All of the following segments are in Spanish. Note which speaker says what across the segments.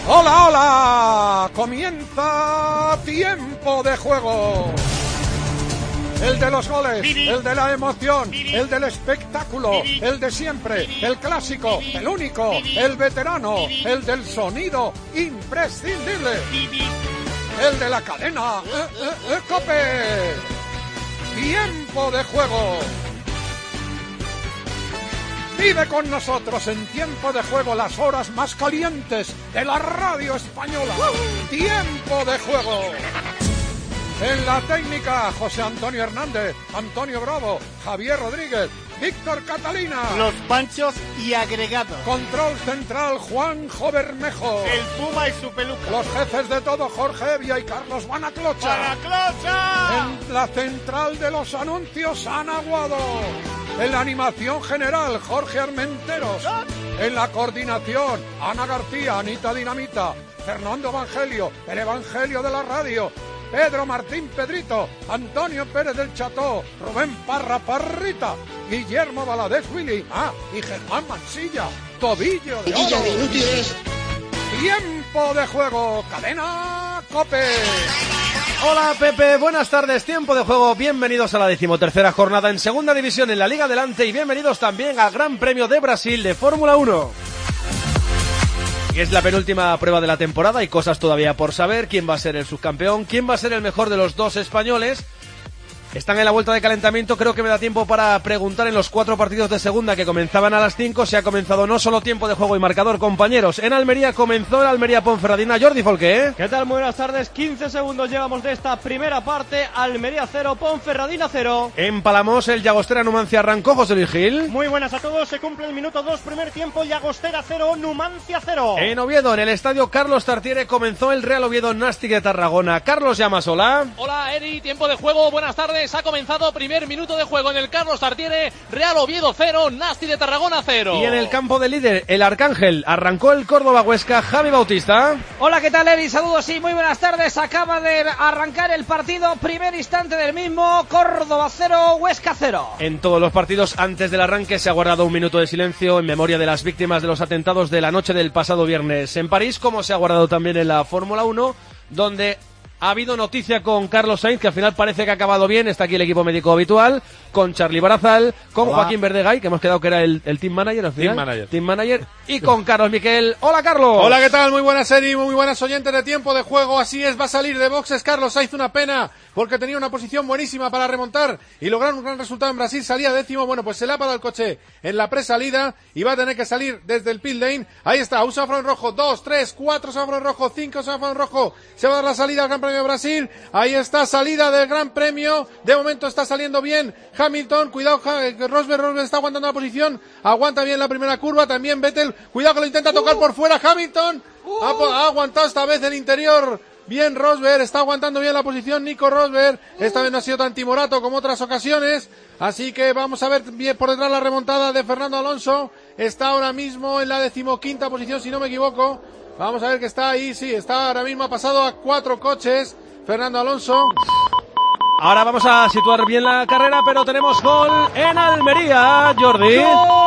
Speaker 1: ¡Hola, hola! Comienza Tiempo de Juego. El de los goles, el de la emoción, el del espectáculo, el de siempre, el clásico, el único, el veterano, el del sonido imprescindible, el de la cadena COPE. Tiempo de Juego. Vive con nosotros en Tiempo de Juego las horas más calientes de la radio española. Tiempo de Juego. En la técnica, José Antonio Hernández, Antonio Bravo, Javier Rodríguez, Víctor Catalina.
Speaker 2: Los Panchos y agregados.
Speaker 1: Control central, Juanjo Bermejo.
Speaker 2: El Puma y su peluca.
Speaker 1: Los jefes de todo, Jorge Evia y Carlos Banaclocha.
Speaker 2: ¡Banaclocha!
Speaker 1: En la central de los anuncios, Ana Guado. En la animación general, Jorge Armenteros. En la coordinación, Ana García, Anita Dinamita, Fernando Evangelio, el Evangelio de la radio, Pedro Martín Pedrito, Antonio Pérez del Cható, Rubén Parra Parrita, Guillermo Valadez Willy, y Germán Mansilla, Tobillo de Oro.
Speaker 3: De inútiles.
Speaker 1: Tiempo de Juego, cadena COPE.
Speaker 4: Hola Pepe, buenas tardes, Tiempo de Juego, bienvenidos a la 13ª jornada en Segunda División en la Liga Adelante y bienvenidos también al Gran Premio de Brasil de Fórmula 1. Y es la penúltima prueba de la temporada, hay cosas todavía por saber, quién va a ser el subcampeón, quién va a ser el mejor de los dos españoles. Están en la vuelta de calentamiento, creo que me da tiempo para preguntar en los 4 partidos de segunda que comenzaban a las 5, si ha comenzado no solo tiempo de juego y marcador, compañeros. En Almería comenzó el Almería Ponferradina. Jordi Folqué.
Speaker 5: ¿Qué tal? Muy buenas tardes, 15 segundos llevamos de esta primera parte, Almería 0, Ponferradina 0.
Speaker 4: En Palamos el Llagostera Numancia arrancó, José Luis Gil.
Speaker 5: Muy buenas a todos, se cumple el minuto 2, primer tiempo, Llagostera 0, Numancia 0.
Speaker 4: En Oviedo, en el estadio Carlos Tartiere, comenzó el Real Oviedo Nástic de Tarragona. Carlos Llamasola.
Speaker 6: Hola Eri, tiempo de juego, buenas tardes, ha comenzado primer minuto de juego en el Carlos Tartiere, Real Oviedo 0, Nástic de Tarragona 0.
Speaker 4: Y en el campo de líder, el Arcángel, arrancó el Córdoba Huesca, Javi Bautista.
Speaker 7: Hola, ¿qué tal Eri? Saludos y muy buenas tardes, acaba de arrancar el partido, primer instante del mismo, Córdoba 0, Huesca 0.
Speaker 4: En todos los partidos antes del arranque se ha guardado un minuto de silencio en memoria de las víctimas de los atentados de la noche del pasado viernes en París, como se ha guardado también en la Fórmula 1, donde ha habido noticia con Carlos Sainz, que al final parece que ha acabado bien. Está aquí el equipo médico habitual, con Charlie Barazal, con Joaquín Verdegay, que hemos quedado que era el team manager al final. Team manager. Y con Carlos Miquel. Hola, Carlos.
Speaker 8: Hola, ¿qué tal? Muy buenas series, muy buenas oyentes de Tiempo de Juego. Así es, va a salir de boxes Carlos Sainz, una pena, porque tenía una posición buenísima para remontar y lograr un gran resultado en Brasil. Salía décimo, bueno, pues se le ha parado el coche en la presalida y va a tener que salir desde el pit lane. Ahí está, un semáforo en rojo, 2, 3, 4 semáforos en rojo, 5 semáforos en rojo. Se va a dar la salida al Gran Premio de Brasil. Ahí está, salida del Gran Premio. De momento está saliendo bien Hamilton. Cuidado, Rosberg está aguantando la posición. Aguanta bien la primera curva. También Vettel. Cuidado que lo intenta tocar por fuera. Hamilton ha aguantado esta vez el interior. Bien Rosberg, está aguantando bien la posición Nico Rosberg. Esta vez no ha sido tan timorato como otras ocasiones. Así que vamos a ver bien por detrás la remontada de Fernando Alonso. Está ahora mismo en la 15ª posición, si no me equivoco. Vamos a ver que está ahí. Sí, está ahora mismo, ha pasado a 4 coches Fernando Alonso.
Speaker 4: Ahora vamos a situar bien la carrera, pero tenemos gol en Almería, Jordi.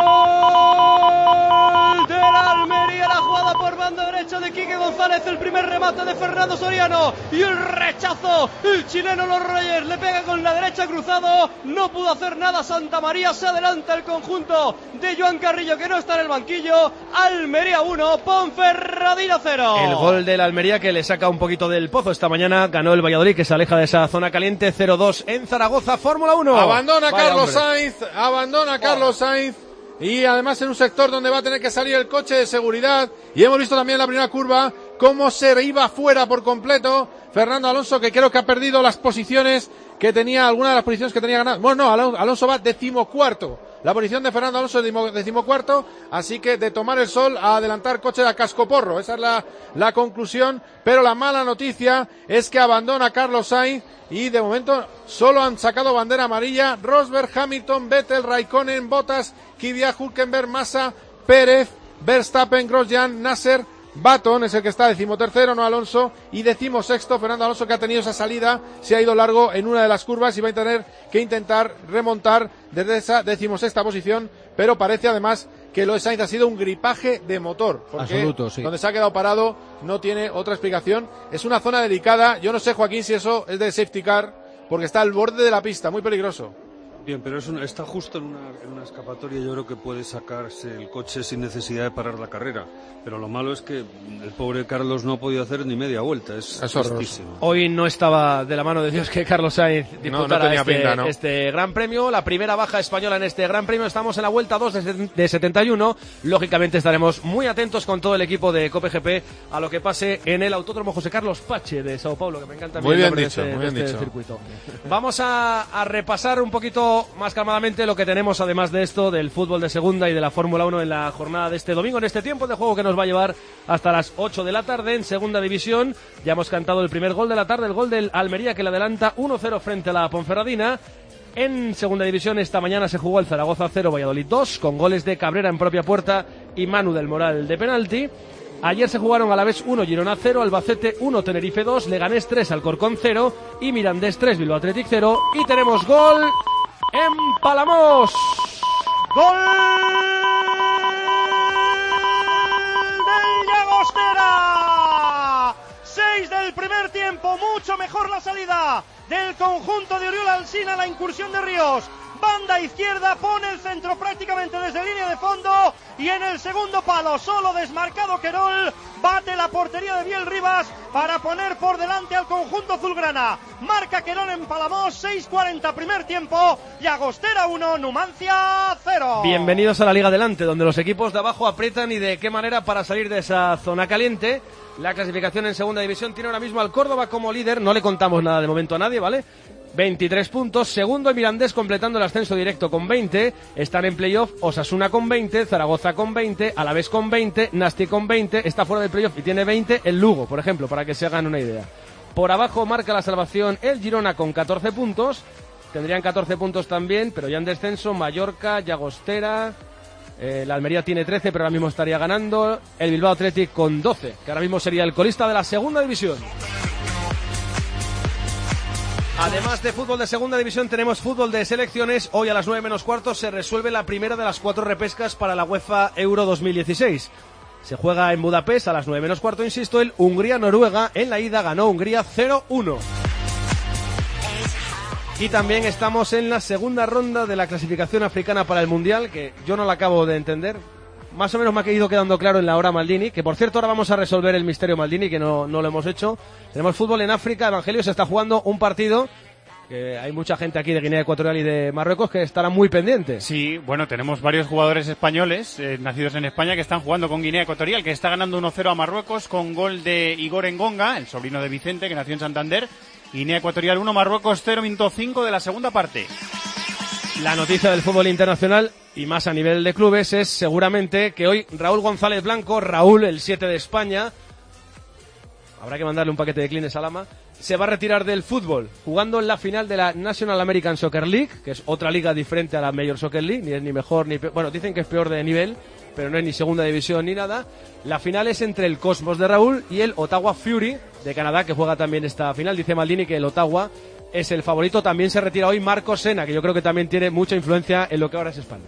Speaker 5: ¡Gol del Almería! La jugada por banda derecha de Quique González, el primer remate de Fernando Soriano y el rechazo, el chileno Los Reyes le pega con la derecha cruzado, no pudo hacer nada Santa María, se adelanta el conjunto de Joan Carrillo que no está en el banquillo. Almería 1, Ponferradina 0.
Speaker 4: El gol del Almería que le saca un poquito del pozo. Esta mañana ganó el Valladolid, que se aleja de esa zona caliente, 0-2 en Zaragoza, Fórmula 1.
Speaker 8: Abandona Carlos Sainz, y además en un sector donde va a tener que salir el coche de seguridad, y hemos visto también en la primera curva cómo se iba fuera por completo Fernando Alonso, que creo que ha perdido las posiciones que tenía, alguna de las posiciones que tenía ganadas. Bueno, no, Alonso va 14º. La posición de Fernando Alonso es 14º, así que de tomar el sol a adelantar coche a cascoporro. Esa es la conclusión, pero la mala noticia es que abandona Carlos Sainz y de momento solo han sacado bandera amarilla Rosberg, Hamilton, Vettel, Raikkonen, Bottas, Kvyat, Hülkenberg, Massa, Pérez, Verstappen, Grosjean, Nasser, Baton es el que está 13º, no Alonso, y 16º Fernando Alonso, que ha tenido esa salida, se ha ido largo en una de las curvas y va a tener que intentar remontar desde esa 16ª posición, pero parece además que lo de Sainz ha sido un gripaje de motor. Porque
Speaker 4: absoluto, sí.
Speaker 8: Donde se ha quedado parado no tiene otra explicación. Es una zona delicada. Yo no sé, Joaquín, si eso es de safety car, porque está al borde de la pista, muy peligroso.
Speaker 3: Bien, pero está justo en una escapatoria. Yo creo que puede sacarse el coche sin necesidad de parar la carrera. Pero lo malo es que el pobre Carlos no ha podido hacer ni media vuelta. Es tristísimo.
Speaker 4: Hoy no estaba de la mano de Dios que Carlos Sainz disputara este Gran Premio. La primera baja española en este Gran Premio. Estamos en la vuelta 2 de 71. Lógicamente estaremos muy atentos con todo el equipo de COPE-GP a lo que pase en el Autódromo José Carlos Pache de Sao Paulo, que me encanta
Speaker 8: muy
Speaker 4: el
Speaker 8: bien
Speaker 4: nombre
Speaker 8: dicho,
Speaker 4: de
Speaker 8: muy bien
Speaker 4: este
Speaker 8: dicho.
Speaker 4: circuito. Vamos a repasar un poquito más calmadamente lo que tenemos, además de esto, del fútbol de segunda y de la Fórmula 1 en la jornada de este domingo, en este tiempo de juego que nos va a llevar hasta las 8 de la tarde en segunda división. Ya hemos cantado el primer gol de la tarde, el gol del Almería, que le adelanta 1-0 frente a la Ponferradina. En segunda división esta mañana se jugó el Zaragoza 0, Valladolid 2, con goles de Cabrera en propia puerta y Manu del Moral de penalti. Ayer se jugaron Alavés 1, Girona 0, Albacete 1, Tenerife 2, Leganés 3, Alcorcón 0 y Mirandés 3, Bilbao Athletic 0. Y tenemos gol en Palamos.
Speaker 5: ¡Gol del Llagostera! 6 del primer tiempo, mucho mejor la salida del conjunto de Oriol Alsina, la incursión de Ríos. Banda izquierda, pone el centro prácticamente desde línea de fondo y en el segundo palo, solo desmarcado Querol, bate la portería de Biel Rivas para poner por delante al conjunto azulgrana. Marca Querol en Palamos, 6:40 primer tiempo, Llagostera 1, Numancia 0.
Speaker 4: Bienvenidos a la Liga Adelante, donde los equipos de abajo aprietan y de qué manera para salir de esa zona caliente. La clasificación en segunda división tiene ahora mismo al Córdoba como líder, no le contamos nada de momento a nadie, ¿vale? 23 puntos, segundo Mirandés completando el ascenso directo con 20, están en playoff Osasuna con 20, Zaragoza con 20, Alavés con 20, Nasti con 20, está fuera del playoff y tiene 20 el Lugo, por ejemplo, para que se hagan una idea. Por abajo marca la salvación el Girona con 14 puntos, tendrían 14 puntos también, pero ya en descenso Mallorca, Llagostera, la Almería tiene 13, pero ahora mismo estaría ganando, el Bilbao Athletic con 12, que ahora mismo sería el colista de la segunda división. Además de fútbol de segunda división, tenemos fútbol de selecciones. Hoy a las 9 menos cuarto se resuelve la primera de las 4 repescas para la UEFA Euro 2016. Se juega en Budapest a las 9 menos cuarto, insisto, el Hungría-Noruega. En la ida ganó Hungría 0-1. Y también estamos en la segunda ronda de la clasificación africana para el Mundial, que yo no la acabo de entender. Más o menos me ha ido quedando claro en la hora Maldini, que por cierto ahora vamos a resolver el misterio Maldini, que no lo hemos hecho. Tenemos fútbol en África, Evangelio se está jugando un partido, que hay mucha gente aquí de Guinea Ecuatorial y de Marruecos que estará muy pendiente.
Speaker 2: Sí, bueno, tenemos varios jugadores españoles nacidos en España que están jugando con Guinea Ecuatorial, que está ganando 1-0 a Marruecos con gol de Igor Engonga, el sobrino de Vicente, que nació en Santander. Guinea Ecuatorial 1, Marruecos 0, minuto 5 de la segunda parte.
Speaker 4: La noticia del fútbol internacional, y más a nivel de clubes, es seguramente que hoy Raúl González Blanco, Raúl, el 7 de España, habrá que mandarle un paquete de Kleenex a Lama, se va a retirar del fútbol, jugando en la final de la National American Soccer League, que es otra liga diferente a la Major Soccer League, ni es ni mejor ni peor, bueno, dicen que es peor de nivel, pero no es ni segunda división ni nada. La final es entre el Cosmos de Raúl y el Ottawa Fury de Canadá, que juega también esta final. Dice Maldini que el Ottawa es el favorito. También se retira hoy Marcos Sena, que yo creo que también tiene mucha influencia en lo que ahora es España.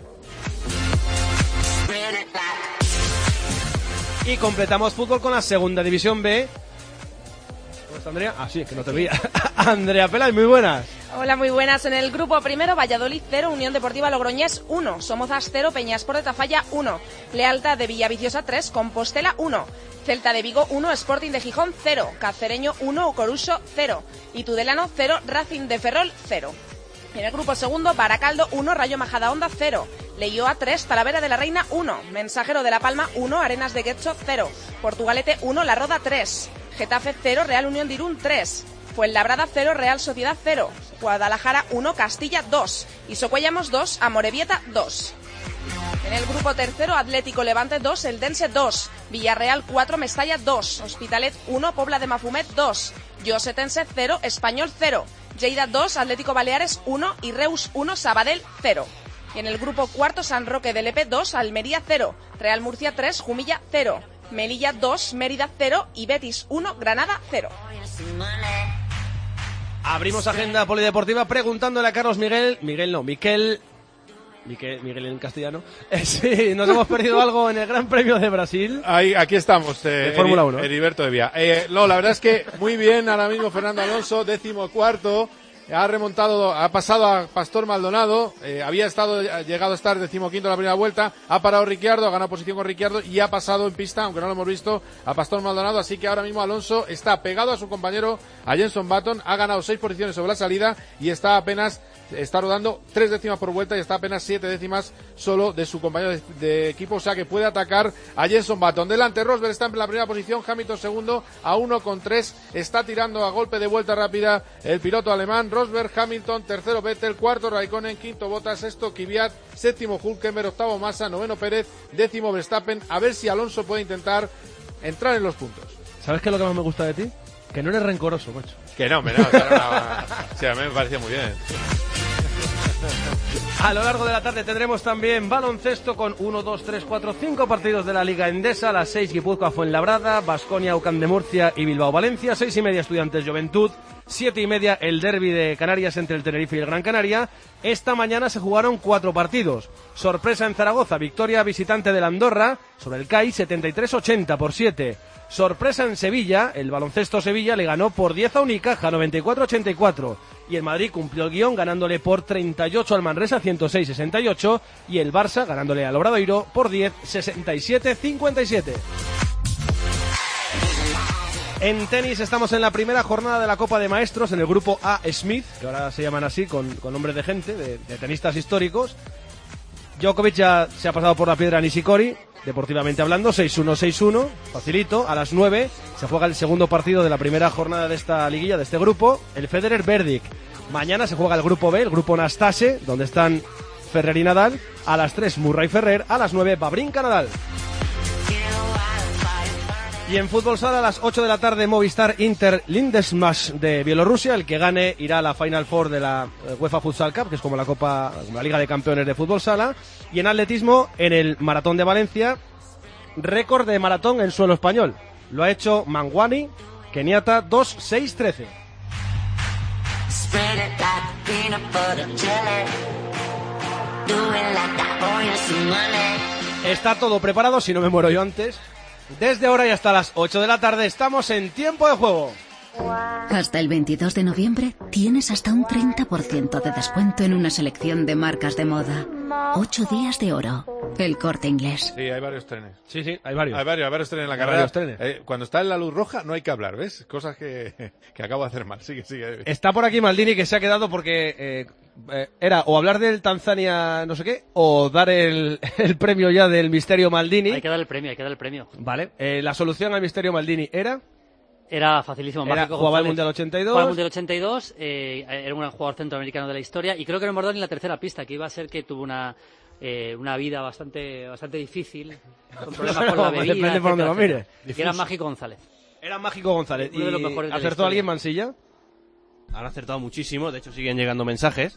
Speaker 4: Y completamos fútbol con la segunda división B. ¿Cómo está Andrea? Ah, sí, es que no te veía. Andrea Pelay, muy buenas.
Speaker 9: Hola, muy buenas. En el grupo primero, Valladolid 0, Unión Deportiva Logroñés 1, Somozas 0, Peñaspor de Tafalla 1, Lealtad de Villaviciosa 3, Compostela 1, Celta de Vigo 1, Sporting de Gijón 0, Cacereño 1, Coruso 0 y Tudelano 0, Racing de Ferrol 0. En el grupo segundo, Baracaldo 1, Rayo Majadahonda 0, Leioa 3, Talavera de la Reina 1, Mensajero de la Palma 1, Arenas de Guecho 0, Portugalete 1, La Roda 3, Getafe 0, Real Unión de Irún 3, Fuenlabrada 0, Real Sociedad 0, Guadalajara 1, Castilla 2 y Socuellamos 2, Amorebieta 2. En el grupo tercero, Atlético Levante 2, Eldense 2, Villarreal 4, Mestalla 2, Hospitalet 1, Pobla de Mafumet 2, Llosetense 0, Español 0, Lleida 2, Atlético Baleares 1 y Reus 1, Sabadell 0. Y en el grupo cuarto, San Roque del EP 2, Almería 0, Real Murcia 3, Jumilla 0, Melilla 2, Mérida 0 y Betis 1, Granada 0.
Speaker 4: Abrimos agenda polideportiva preguntándole a Carlos Miquel Miguel en castellano. Sí, nos hemos perdido algo en el Gran Premio de Brasil.
Speaker 8: Aquí estamos,
Speaker 4: de Fórmula 1.
Speaker 8: Heriberto de Vía. No, la verdad es que muy bien ahora mismo Fernando Alonso, 14º. Ha remontado, ha pasado a Pastor Maldonado, había llegado a estar 15º en la primera vuelta, ha parado Ricciardo, ha ganado posición con Ricciardo y ha pasado en pista, aunque no lo hemos visto, a Pastor Maldonado, así que ahora mismo Alonso está pegado a su compañero, a Jenson Button, ha ganado 6 posiciones sobre la salida y está rodando 3 décimas por vuelta y está apenas 7 décimas solo de su compañero de equipo, o sea que puede atacar a Jenson Button. Delante Rosberg está en la primera posición, Hamilton segundo a 1,3, está tirando a golpe de vuelta rápida el piloto alemán. Rosberg, Hamilton, tercero Vettel, cuarto Raikkonen, quinto Bottas, sexto Kvyat, séptimo Hülkenberg, octavo Massa, noveno Pérez, décimo Verstappen. A ver si Alonso puede intentar entrar en los puntos.
Speaker 4: ¿Sabes qué es lo que más me gusta de ti? Que no eres rencoroso, macho.
Speaker 8: Que no, sí, a mí me parecía muy bien.
Speaker 4: A lo largo de la tarde tendremos también baloncesto con 1, 2, 3, 4, 5 partidos de la Liga Endesa. A las 6 Guipúzcoa Fuenlabrada, Baskonia UCAM de Murcia y Bilbao Valencia. 6:30 Estudiantes Juventud. 7:30 el derbi de Canarias entre el Tenerife y el Gran Canaria. Esta mañana se jugaron 4 partidos. Sorpresa en Zaragoza, victoria visitante del Andorra sobre el CAI 73-80 por 7. Sorpresa en Sevilla, el baloncesto Sevilla le ganó por 10 a Unicaja 94-84 y el Madrid cumplió el guión ganándole por 38 al Manresa 106-68 y el Barça ganándole al Obradoiro por 10 67-57. En tenis estamos en la primera jornada de la Copa de Maestros en el grupo A Smith, que ahora se llaman así con nombres de gente, de tenistas históricos. Djokovic ya se ha pasado por la piedra a Nishikori, deportivamente hablando, 6-1, 6-1, facilito. A las 9 se juega el segundo partido de la primera jornada de esta liguilla, de este grupo, el Federer-Verdict. Mañana se juega el grupo B, el grupo Nastase, donde están Ferrer y Nadal. A las 3 Murray-Ferrer, a las 9 Babrinka-Nadal. Y en fútbol sala a las 8 de la tarde Movistar Inter Lindesmash de Bielorrusia. El que gane irá a la Final Four de la UEFA Futsal Cup, que es como la Liga de Campeones de fútbol sala. Y en atletismo, en el Maratón de Valencia, récord de maratón en suelo español. Lo ha hecho Mangwani, keniata, 2:6:13. Está todo preparado, si no me muero yo antes. Desde ahora y hasta las 8 de la tarde estamos en Tiempo de Juego.
Speaker 10: Hasta el 22 de noviembre tienes hasta un 30% de descuento en una selección de marcas de moda. 8 días de oro. El Corte Inglés.
Speaker 8: Sí, hay varios trenes.
Speaker 4: Sí, hay varios.
Speaker 8: Hay varios trenes en la carrera. Cuando está en la luz roja no hay que hablar, ¿ves? Cosas que acabo de hacer mal. Sigue.
Speaker 4: Está por aquí Maldini, que se ha quedado porque era o hablar del Tanzania no sé qué, o dar el premio ya del Misterio Maldini.
Speaker 11: Hay que dar el premio.
Speaker 4: Vale. La solución al Misterio Maldini
Speaker 11: era facilísimo.
Speaker 4: Jugaba el Mundial 82.
Speaker 11: Jugaba el Mundial 82, era un gran jugador centroamericano de la historia y creo que no hemos dado ni la tercera pista, que iba a ser que tuvo una vida bastante difícil, con problemas con la bebida,
Speaker 4: depende por donde lo mire.
Speaker 11: Y era Mágico González.
Speaker 4: Era Mágico González.
Speaker 11: Uno de los mejores de la
Speaker 4: ¿Acertó
Speaker 11: historia.
Speaker 4: alguien, Mansilla?
Speaker 12: Han acertado muchísimo, de hecho siguen llegando mensajes,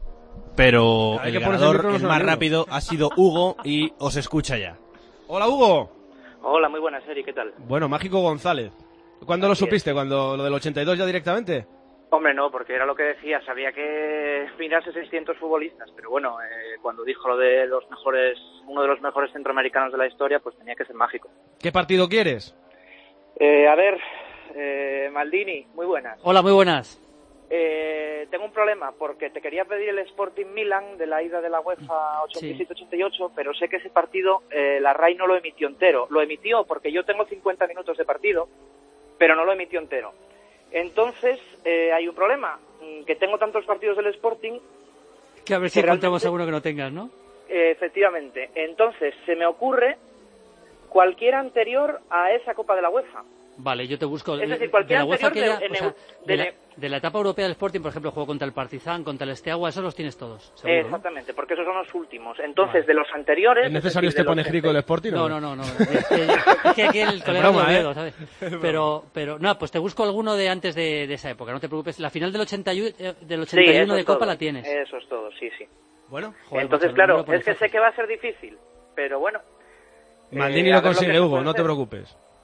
Speaker 12: pero el ganador, el más rápido, ha sido Hugo y os escucha ya.
Speaker 4: Hola, Hugo.
Speaker 13: Hola, muy buenas, Eri, ¿qué tal?
Speaker 4: Bueno, Mágico González. ¿Cuándo lo supiste? ¿Cuando lo del 82 ya directamente?
Speaker 13: Hombre, no, porque era lo que decía, sabía que mirase 600 futbolistas, pero bueno, cuando dijo lo de los mejores, uno de los mejores centroamericanos de la historia, pues tenía que ser Mágico.
Speaker 4: ¿Qué partido quieres?
Speaker 13: A ver, Maldini, muy buenas.
Speaker 11: Hola, muy buenas.
Speaker 13: Tengo un problema, porque te quería pedir el Sporting Milan de la ida de la UEFA 87-88, pero sé que ese partido la RAI no lo emitió entero. Lo emitió porque yo tengo 50 minutos de partido, pero no lo emitió entero. Entonces, hay un problema, que tengo tantos partidos del Sporting...
Speaker 11: Que a ver si encontramos alguno que no tengas, ¿no?
Speaker 13: Efectivamente. Entonces, se me ocurre cualquier anterior a esa Copa de la UEFA.
Speaker 11: Vale, yo te busco.
Speaker 13: Es decir, cualquier anterior
Speaker 11: de la etapa europea del Sporting, por ejemplo, juego contra el Partizan, contra el Steaua, esos los tienes todos, seguro,
Speaker 13: exactamente, ¿no? Porque esos son los últimos. Entonces, de los anteriores...
Speaker 4: ¿Es necesario este panegírico del Sporting?
Speaker 11: No. Es que aquí el colega no lo ¿sabes? Pero, no, pues te busco alguno de antes de esa época, no te preocupes. La final del 81 de Copa
Speaker 13: todo.
Speaker 11: La tienes.
Speaker 13: Eso es todo, sí.
Speaker 4: Bueno,
Speaker 13: entonces, claro, es que sé que va a ser difícil, pero bueno.
Speaker 4: Maldini lo consigue, Hugo, no te preocupes.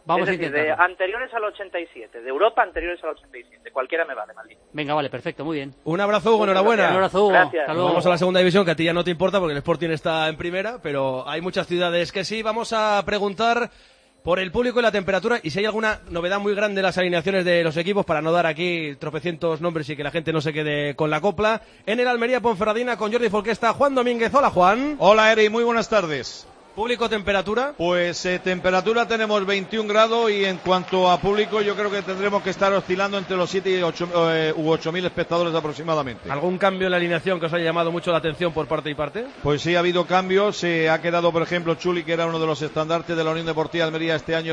Speaker 11: Vamos
Speaker 13: es decir, de anteriores al 87, de Europa anteriores al 87. Cualquiera me vale, maldito.
Speaker 11: Venga, vale, perfecto, muy bien.
Speaker 4: Un abrazo, Hugo, enhorabuena.
Speaker 11: Un abrazo, Hugo.
Speaker 13: Gracias.
Speaker 4: Vamos a la segunda división, que a ti ya no te importa porque el Sporting está en primera, pero hay muchas ciudades que sí. Vamos a preguntar por el público y la temperatura y si hay alguna novedad muy grande en las alineaciones de los equipos, para no dar aquí tropecientos nombres y que la gente no se quede con la copla. En el Almería Ponferradina con Jordi Folquesta, Juan Domínguez. Hola, Juan.
Speaker 14: Hola, Eri, muy buenas tardes.
Speaker 4: ¿Público, temperatura?
Speaker 14: Pues temperatura tenemos 21 grados y en cuanto a público yo creo que tendremos que estar oscilando entre los 7 y 8.000 espectadores aproximadamente.
Speaker 4: ¿Algún cambio en la alineación que os haya llamado mucho la atención por parte y parte?
Speaker 14: Pues sí, ha habido cambios. Se ha quedado, por ejemplo, Chuli, que era uno de los estandartes de la Unión Deportiva Almería este año,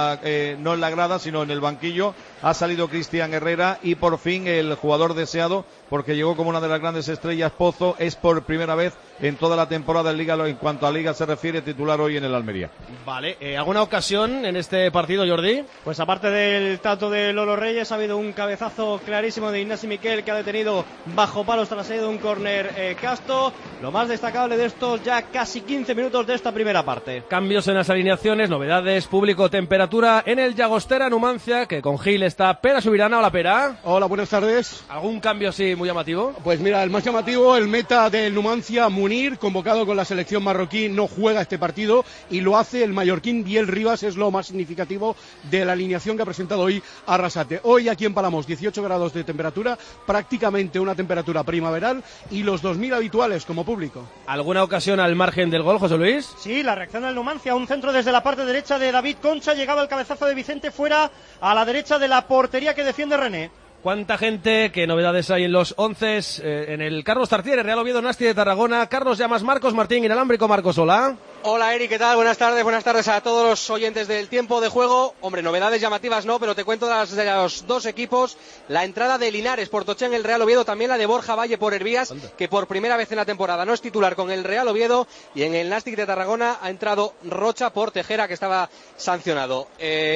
Speaker 14: no en la grada, sino en el banquillo. Ha salido Cristian Herrera y por fin el jugador deseado, porque llegó como una de las grandes estrellas, Pozo, es por primera vez en toda la temporada en Liga, en cuanto a Liga se refiere, titular hoy en el Almería.
Speaker 4: Vale, ¿alguna ocasión en este partido, Jordi?
Speaker 5: Pues aparte del tanto de Lolo Reyes, ha habido un cabezazo clarísimo de Ignasi Miquel, que ha detenido bajo palos tras salir de un córner Casto. Lo más destacable de estos ya casi 15 minutos de esta primera parte.
Speaker 4: Cambios en las alineaciones, novedades, público, temperatura en el Llagostera Numancia, que con Gil está Pera Subirana. Hola, Pera.
Speaker 15: Hola, buenas tardes.
Speaker 4: ¿Algún cambio así muy llamativo?
Speaker 15: Pues mira, el más llamativo, el meta del Numancia, Munir, convocado con la selección marroquí, no juega este partido y lo hace el mallorquín Biel Rivas, es lo más significativo de la alineación que ha presentado hoy Arrasate. Hoy aquí en Palamos 18 grados de temperatura, prácticamente una temperatura primaveral y los 2.000 habituales como público.
Speaker 4: ¿Alguna ocasión al margen del gol, José Luis?
Speaker 5: Sí, la reacción del Numancia, un centro desde la parte derecha de David Concha, llegaba el cabezazo de Vicente fuera a la derecha de la portería que defiende René.
Speaker 4: ¿Cuánta gente? ¿Qué novedades hay en los 11? En el Carlos Tartiere, Real Oviedo, Nasti de Tarragona. Carlos Llamas, Marcos Martín, Inalámbrico, Marcos, hola.
Speaker 16: Hola, Eri, ¿qué tal? Buenas tardes a todos los oyentes del tiempo de juego. Hombre, novedades llamativas no, pero te cuento de los dos equipos. La entrada de Linares por Toché en el Real Oviedo, también la de Borja Valle por Hervías, que por primera vez en la temporada no es titular con el Real Oviedo, y en el Nastic de Tarragona ha entrado Rocha por Tejera, que estaba sancionado.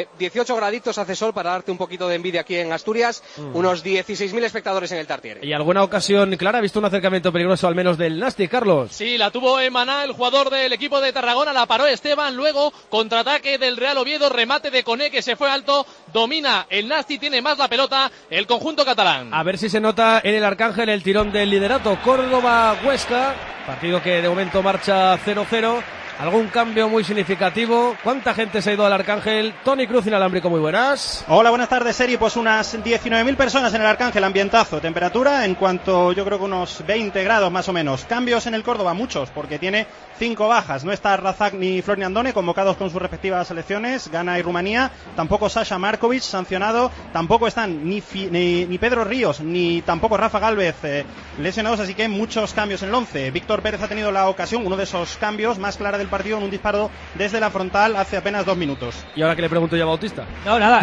Speaker 16: 18 graditos hace sol, para darte un poquito de envidia aquí en Asturias, unos 16.000 espectadores en el Tartiere.
Speaker 4: ¿Y alguna ocasión clara? ¿Ha visto un acercamiento peligroso al menos del Nastic, Carlos?
Speaker 6: Sí, la tuvo Emaná, el jugador del equipo de Tarragona, la paró Esteban, luego contraataque del Real Oviedo, remate de Coné que se fue alto, domina el Nastic, tiene más la pelota el conjunto catalán.
Speaker 4: A ver si se nota en el Arcángel el tirón del liderato. Córdoba-Huesca, partido que de momento marcha 0-0. ¿Algún cambio muy significativo? ¿Cuánta gente se ha ido al Arcángel? Tony Cruz, Inalámbrico, muy buenas.
Speaker 5: Hola, buenas tardes, Seri. Pues unas 19.000 personas en el Arcángel, ambientazo. Temperatura en cuanto, yo creo que unos 20 grados más o menos. Cambios en el Córdoba, muchos, porque tiene 5 bajas. No está Razak ni Florian Andone, convocados con sus respectivas selecciones, Ghana y Rumanía. Tampoco Sasha Markovic, sancionado. Tampoco están ni Pedro Ríos, ni tampoco Rafa Gálvez lesionados, así que muchos cambios en el 11. Víctor Pérez ha tenido la ocasión, uno de esos cambios más clara del partido, en un disparo desde la frontal hace apenas 2 minutos.
Speaker 4: ¿Y ahora qué le pregunto yo a Bautista?
Speaker 7: No, nada.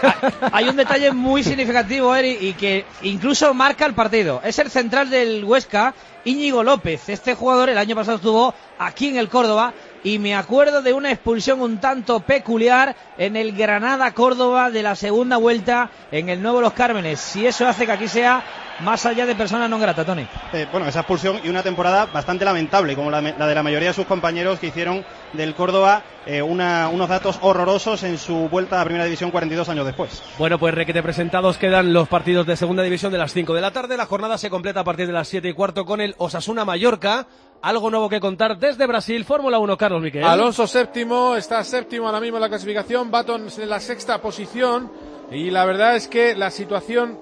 Speaker 7: Hay un detalle muy significativo, Eri, y que incluso marca el partido. Es el central del Huesca, Íñigo López. Este jugador el año pasado estuvo aquí en el Córdoba y me acuerdo de una expulsión un tanto peculiar en el Granada-Córdoba de la segunda vuelta en el Nuevo Los Cármenes. Si eso hace que aquí sea más allá de persona non grata, Tony.
Speaker 5: Bueno, esa expulsión y una temporada bastante lamentable, como la de la mayoría de sus compañeros que hicieron del Córdoba unos datos horrorosos en su vuelta a Primera División 42 años después.
Speaker 4: Bueno, pues requete presentados quedan los partidos de Segunda División de las 5 de la tarde. La jornada se completa a partir de las 7:15 con el Osasuna Mallorca. Algo nuevo que contar desde Brasil, Fórmula 1, Carlos Miquel.
Speaker 8: Alonso séptimo, está séptimo ahora mismo en la clasificación, Button en la sexta posición, y la verdad es que la situación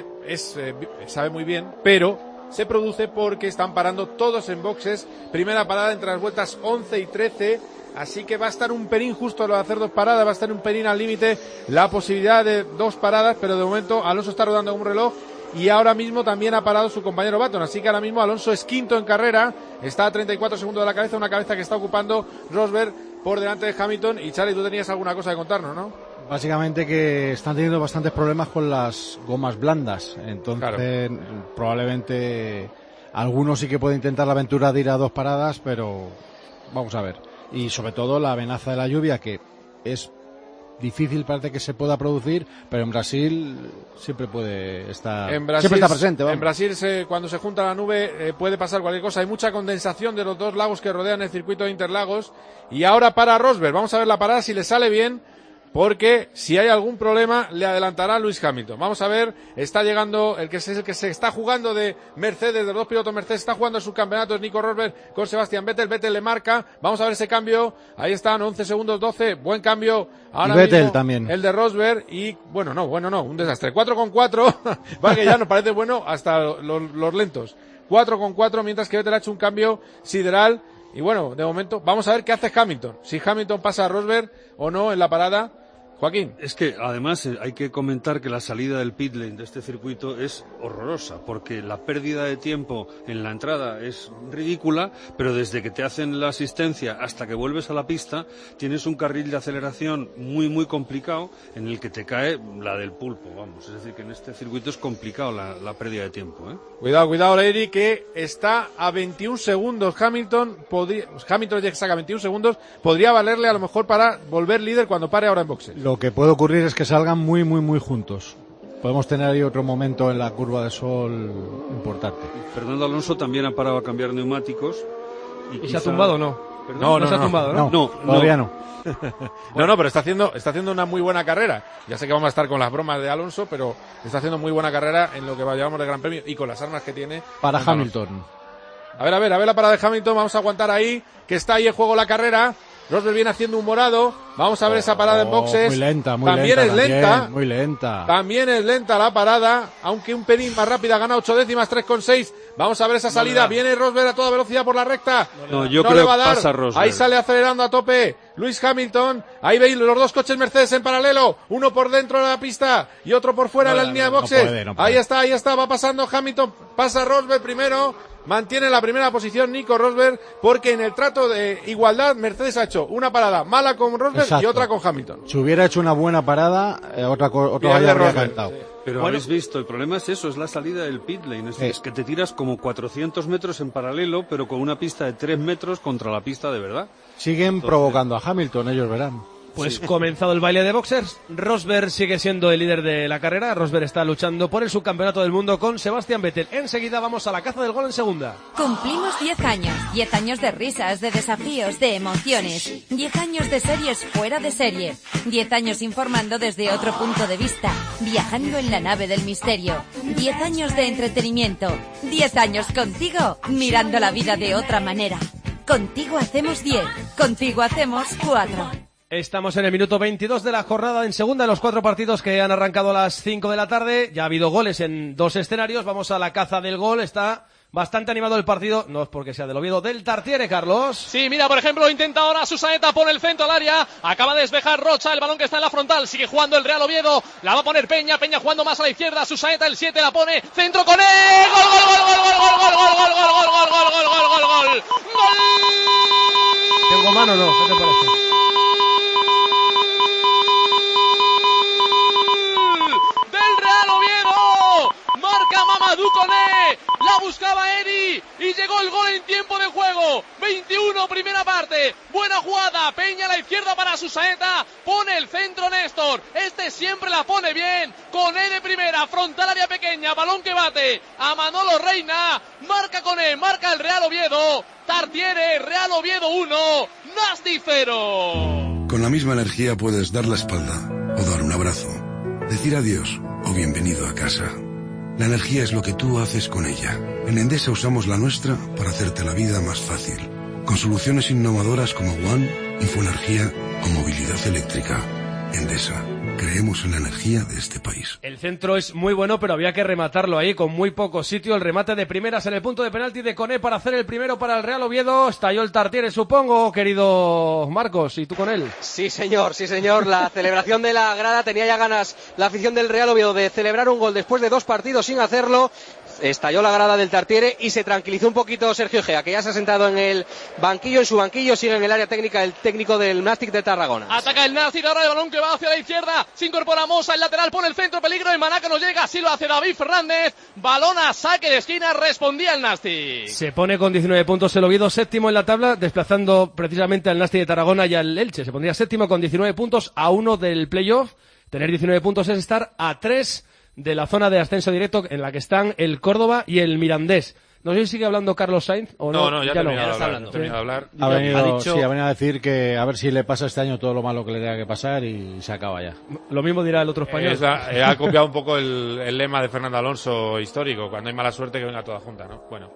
Speaker 8: sabe muy bien, pero se produce porque están parando todos en boxes. Primera parada entre las vueltas 11 y 13, así que va a estar un pelín justo a lo de hacer 2 paradas, va a estar un pelín al límite la posibilidad de 2 paradas, pero de momento Alonso está rodando un reloj. Y ahora mismo también ha parado su compañero Button, así que ahora mismo Alonso es quinto en carrera, está a 34 segundos de la cabeza, una cabeza que está ocupando Rosberg por delante de Hamilton. Y Charlie, tú tenías alguna cosa que contarnos, ¿no?
Speaker 17: Básicamente que están teniendo bastantes problemas con las gomas blandas, entonces probablemente algunos sí que pueden intentar la aventura de ir a 2 paradas, pero vamos a ver. Y sobre todo la amenaza de la lluvia, que es difícil, parece que se pueda producir, pero en Brasil siempre puede estar, siempre está presente. Vamos.
Speaker 8: En Brasil cuando se junta la nube puede pasar cualquier cosa. Hay mucha condensación de los 2 lagos que rodean el circuito de Interlagos. Y ahora para Rosberg, vamos a ver la parada si le sale bien, porque si hay algún problema le adelantará Lewis Hamilton. Vamos a ver, está llegando el que se está jugando de Mercedes, de los dos pilotos Mercedes, está jugando el subcampeonato, es Nico Rosberg con Sebastián Vettel. Vettel le marca, vamos a ver ese cambio, ahí están, 11 segundos 12, buen cambio ahora
Speaker 17: y Vettel
Speaker 8: mismo,
Speaker 17: también.
Speaker 8: el de Rosberg, y bueno, no, un desastre, 4,4, va que ya nos parece bueno hasta los lentos, 4,4, mientras que Vettel ha hecho un cambio sideral. Y bueno, de momento, vamos a ver qué hace Hamilton. Si Hamilton pasa a Rosberg o no en la parada. Joaquín.
Speaker 3: Es que además hay que comentar que la salida del pit lane de este circuito es horrorosa, porque la pérdida de tiempo en la entrada es ridícula, pero desde que te hacen la asistencia hasta que vuelves a la pista, tienes un carril de aceleración muy, muy complicado en el que te cae la del pulpo, vamos. Es decir, que en este circuito es complicado la pérdida de tiempo, ¿eh?
Speaker 8: Cuidado, Leiri, que está a 21 segundos. Hamilton ya saca 21 segundos, podría valerle a lo mejor para volver líder cuando pare ahora en boxes.
Speaker 17: Lo que puede ocurrir es que salgan muy, muy, muy juntos. Podemos tener ahí otro momento en la curva de sol importante.
Speaker 3: Fernando Alonso también ha parado a cambiar neumáticos.
Speaker 4: ¿Y se ha tumbado o no?
Speaker 8: No,
Speaker 4: se ha tumbado, ¿no?
Speaker 17: No, todavía no.
Speaker 8: No, pero está haciendo una muy buena carrera. Ya sé que vamos a estar con las bromas de Alonso, pero está haciendo muy buena carrera en lo que llevamos de Gran Premio y con las armas que tiene.
Speaker 17: Para Hamilton.
Speaker 8: A ver la parada de Hamilton, vamos a aguantar ahí, que está ahí en juego la carrera. Rosberg viene haciendo un morado. Vamos a ver esa parada en boxes.
Speaker 17: Muy lenta. Muy lenta.
Speaker 8: También es lenta la parada, aunque un pelín más rápida, gana 8 décimas, 3,6. Vamos a ver esa salida. Viene Rosberg a toda velocidad por la recta.
Speaker 3: Yo creo que pasa Rosberg.
Speaker 8: Ahí sale acelerando a tope Lewis Hamilton. Ahí veis los dos coches Mercedes en paralelo. Uno por dentro de la pista y otro por fuera de la línea de boxes.
Speaker 17: No puede.
Speaker 8: Ahí está. Va pasando Hamilton. Pasa Rosberg primero. Mantiene la primera posición Nico Rosberg, porque en el trato de igualdad Mercedes ha hecho una parada mala con Rosberg. Exacto. Y otra con Hamilton.
Speaker 17: Si hubiera hecho una buena parada, otra habría cantado.
Speaker 3: Pero habéis visto, el problema es eso, es la salida del pit lane. Es que te tiras como 400 metros en paralelo, pero con una pista de 3 metros contra la pista de verdad.
Speaker 17: Siguen provocando a Hamilton, ellos verán.
Speaker 4: Pues comenzado el baile de boxers, Rosberg sigue siendo el líder de la carrera. Rosberg está luchando por el subcampeonato del mundo con Sebastián Vettel. Enseguida vamos a la caza del gol en segunda.
Speaker 18: Cumplimos 10 años. 10 años de risas, de desafíos, de emociones. 10 años de series fuera de serie. 10 años informando desde otro punto de vista. Viajando en la nave del misterio. 10 años de entretenimiento. 10 años contigo, mirando la vida de otra manera. Contigo hacemos 10. Contigo hacemos 4.
Speaker 4: Estamos en el minuto 22 de la jornada en segunda de los 4 partidos que han arrancado a las 5 de la tarde. Ya ha habido goles en 2 escenarios. Vamos a la caza del gol. Está bastante animado el partido. No es porque sea del Oviedo, del Tartiere, Carlos.
Speaker 6: Sí, mira, por ejemplo, intenta ahora Susaeta, pone el centro al área. Acaba de despejar Rocha, el balón que está en la frontal. Sigue jugando el Real Oviedo. La va a poner Peña jugando más a la izquierda. Susaeta, el 7, la pone. Centro con él. ¡Gol, gol, gol, gol, gol, gol, gol, gol, gol, gol, gol, gol, gol, gol, gol, gol, gol!
Speaker 4: ¿Tengo mano o no? ¿Qué te parece?
Speaker 6: Marca Mamadou Koné, la buscaba Eri y llegó el gol en tiempo de juego. 21, primera parte, buena jugada, Peña a la izquierda para Susaeta, pone el centro Néstor, este siempre la pone bien, Koné de primera, frontal área pequeña, balón que bate a Manolo Reina, marca Koné, marca el Real Oviedo, Tartiere, Real Oviedo 1, Nasti 0.
Speaker 19: Con la misma energía puedes dar la espalda o dar un abrazo, decir adiós o bienvenido a casa. La energía es lo que tú haces con ella. En Endesa usamos la nuestra para hacerte la vida más fácil. Con soluciones innovadoras como One, Infoenergía o movilidad eléctrica. Endesa. Creemos en la energía de este país.
Speaker 4: El centro es muy bueno, pero había que rematarlo ahí con muy poco sitio. El remate de primeras en el punto de penalti de Koné para hacer el primero para el Real Oviedo. Estalló el Tartiere, supongo, querido Marcos. ¿Y tú con él?
Speaker 16: Sí, señor. La celebración de la grada, tenía ya ganas la afición del Real Oviedo de celebrar un gol después de 2 partidos sin hacerlo. Estalló la grada del Tartiere y se tranquilizó un poquito Sergio Gea, que ya se ha sentado en el banquillo, en su banquillo, sigue en el área técnica el técnico del Nástic de Tarragona.
Speaker 6: Ataca el Nástic, ahora el balón que va hacia la izquierda, se incorpora Mosa, el lateral pone el centro, peligro, el Manaca no llega, así lo hace David Fernández, balón a saque de esquina, respondía el Nástic.
Speaker 4: Se pone con 19 puntos el Oviedo, séptimo en la tabla, desplazando precisamente al Nástic de Tarragona y al Elche. Se pondría séptimo con 19 puntos, a 1 del playoff. Tener 19 puntos es estar a 3 de la zona de ascenso directo en la que están el Córdoba y el Mirandés. No sé si sigue hablando Carlos Sainz o no.
Speaker 8: No, ya ha terminado de hablar.
Speaker 17: Ha venido a decir que a ver si le pasa este año todo lo malo que le tenga que pasar y se acaba ya.
Speaker 4: Lo mismo dirá el otro español.
Speaker 8: Ha copiado un poco el lema de Fernando Alonso histórico, cuando hay mala suerte que venga toda junta, ¿no? Bueno,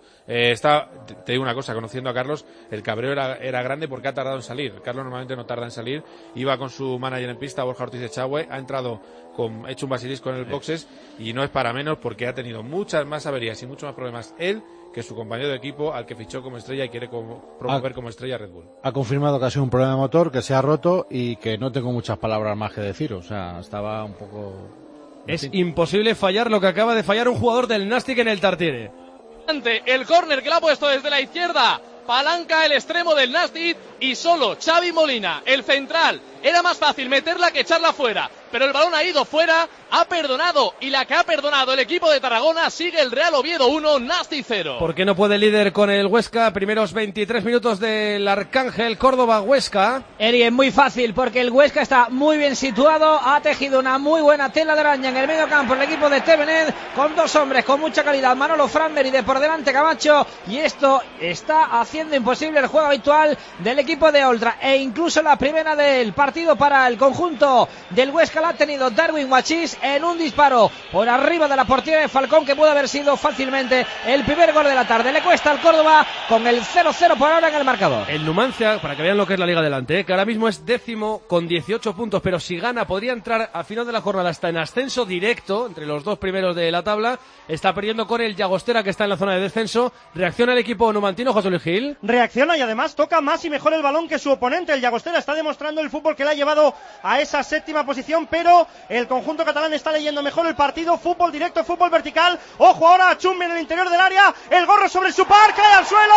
Speaker 8: te digo una cosa, conociendo a Carlos, el cabreo era grande porque ha tardado en salir. Carlos normalmente no tarda en salir. Iba con su manager en pista, Borja Ortiz Echagüe, ha entrado hecho un basilisco en el boxes y no es para menos porque ha tenido muchas más averías y muchos más problemas él que su compañero de equipo al que fichó como estrella y quiere promover como estrella Red Bull.
Speaker 17: Ha confirmado que ha sido un problema de motor, que se ha roto y que no tengo muchas palabras más que decir. O sea, estaba un poco...
Speaker 4: Es imposible fallar lo que acaba de fallar un jugador del Nastic en el Tartiere.
Speaker 6: El córner que le ha puesto desde la izquierda, palanca el extremo del Nastic y solo Xavi Molina, el central. Era más fácil meterla que echarla fuera, pero el balón ha ido fuera, ha perdonado, y la que ha perdonado el equipo de Tarragona sigue el Real Oviedo 1, Nastic 0.
Speaker 4: ¿Por qué no puede el líder con el Huesca? Primeros 23 minutos del Arcángel Córdoba-Huesca.
Speaker 7: Eri, es muy fácil porque el Huesca está muy bien situado, ha tejido una muy buena tela de araña en el medio campo el equipo de Tevenet, con dos hombres con mucha calidad, Manolo Framber y de por delante Camacho, y esto está haciendo imposible el juego habitual del equipo de Oltra, e incluso la primera del partido para el conjunto del Huesca la ha tenido Darwin Wachis en un disparo por arriba de la portería de Falcón, que puede haber sido fácilmente el primer gol de la tarde. Le cuesta al Córdoba con el 0-0 por ahora en el marcador.
Speaker 4: El Numancia, para que vean lo que es la Liga Adelante, que ahora mismo es 10º con 18 puntos, pero si gana podría entrar al final de la jornada hasta en ascenso directo entre los dos primeros de la tabla. Está perdiendo con el Llagostera, que está en la zona de descenso. Reacciona el equipo numantino, José Luis Gil.
Speaker 20: Reacciona y además toca más y mejor el balón que su oponente. El Llagostera está demostrando el fútbol que le ha llevado a esa séptima posición, pero el conjunto catalán está leyendo mejor el partido. Fútbol directo, fútbol vertical. Ojo ahora a Chumbi en el interior del área. El gorro sobre el Supar, cae al suelo.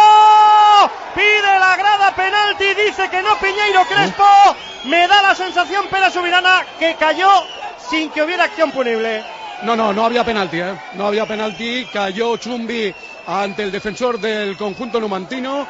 Speaker 20: Pide la grada penalti, dice que no Piñeiro Crespo. Me da la sensación, Pera Subirana, que cayó sin que hubiera acción punible.
Speaker 15: No había penalti, no había penalti. Cayó Chumbi ante el defensor del conjunto numantino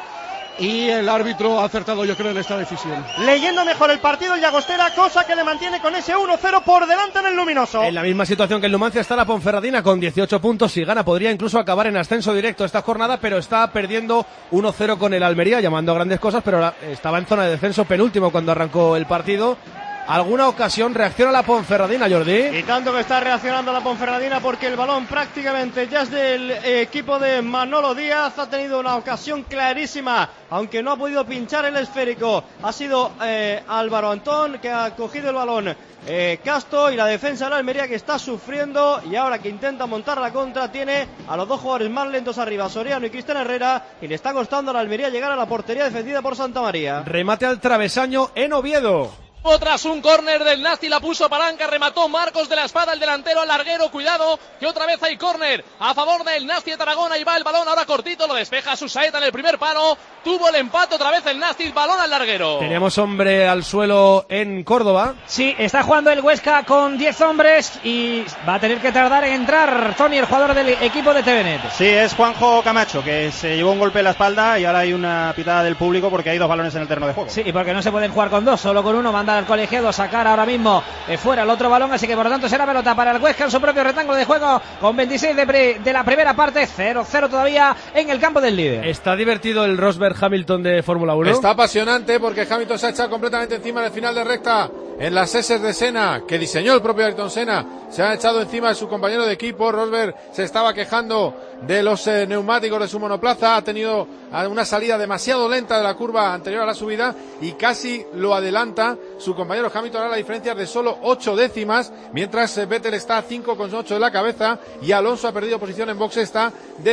Speaker 15: y el árbitro ha acertado, yo creo, en esta decisión.
Speaker 20: Leyendo mejor el partido el Llagostera, cosa que le mantiene con ese 1-0 por delante en el Luminoso.
Speaker 4: En la misma situación que el Numancia está la Ponferradina con 18 puntos. Si gana podría incluso acabar en ascenso directo esta jornada, pero está perdiendo 1-0 con el Almería, llamando a grandes cosas, pero estaba en zona de descenso penúltimo cuando arrancó el partido. ¿Alguna ocasión reacciona la Ponferradina, Jordi?
Speaker 20: Y tanto que está reaccionando la Ponferradina, porque el balón prácticamente ya es del equipo de Manolo Díaz. Ha tenido una ocasión clarísima, aunque no ha podido pinchar el esférico. Ha sido Álvaro Antón que ha cogido el balón, Casto, y la defensa de la Almería que está sufriendo, y ahora que intenta montar la contra tiene a los dos jugadores más lentos arriba, Soriano y Cristian Herrera, y le está costando a la Almería llegar a la portería defendida por Santa María.
Speaker 4: Remate al travesaño en Oviedo.
Speaker 6: Tras un córner del Nastic, la puso palanca, remató Marcos de la Espada, el delantero al larguero. Cuidado, que otra vez hay córner a favor del Nastic de Tarragona, y va el balón ahora cortito, lo despeja Susaeta en el primer palo. Tuvo el empate otra vez el Nastic, balón al larguero.
Speaker 4: Teníamos hombre al suelo en Córdoba.
Speaker 7: Sí, está jugando el Huesca con 10 hombres y va a tener que tardar en entrar Tony, el jugador del equipo de Tevenet.
Speaker 20: Sí, es Juanjo Camacho, que se llevó un golpe en la espalda y ahora hay una pitada del público porque hay dos balones en el terreno de juego.
Speaker 7: Sí, y porque no se pueden jugar con dos, solo con uno. Manda al colegiado a sacar ahora mismo fuera el otro balón, así que por lo tanto será pelota para el Huesca en su propio rectángulo de juego con 26 de la primera parte. 0-0 todavía en el campo del líder.
Speaker 4: Está divertido el Rosberg Hamilton de Fórmula 1.
Speaker 8: Está apasionante porque Hamilton se ha echado completamente encima del final de recta en las S de Senna, que diseñó el propio Ayrton Senna. Se ha echado encima de su compañero de equipo. Rosberg se estaba quejando de los neumáticos de su monoplaza. Ha tenido una salida demasiado lenta de la curva anterior a la subida y casi lo adelanta su compañero Hamilton. Ahora la diferencia es de solo 8 décimas, mientras Vettel está a 5,8 de la cabeza y Alonso ha perdido posición en boxe, está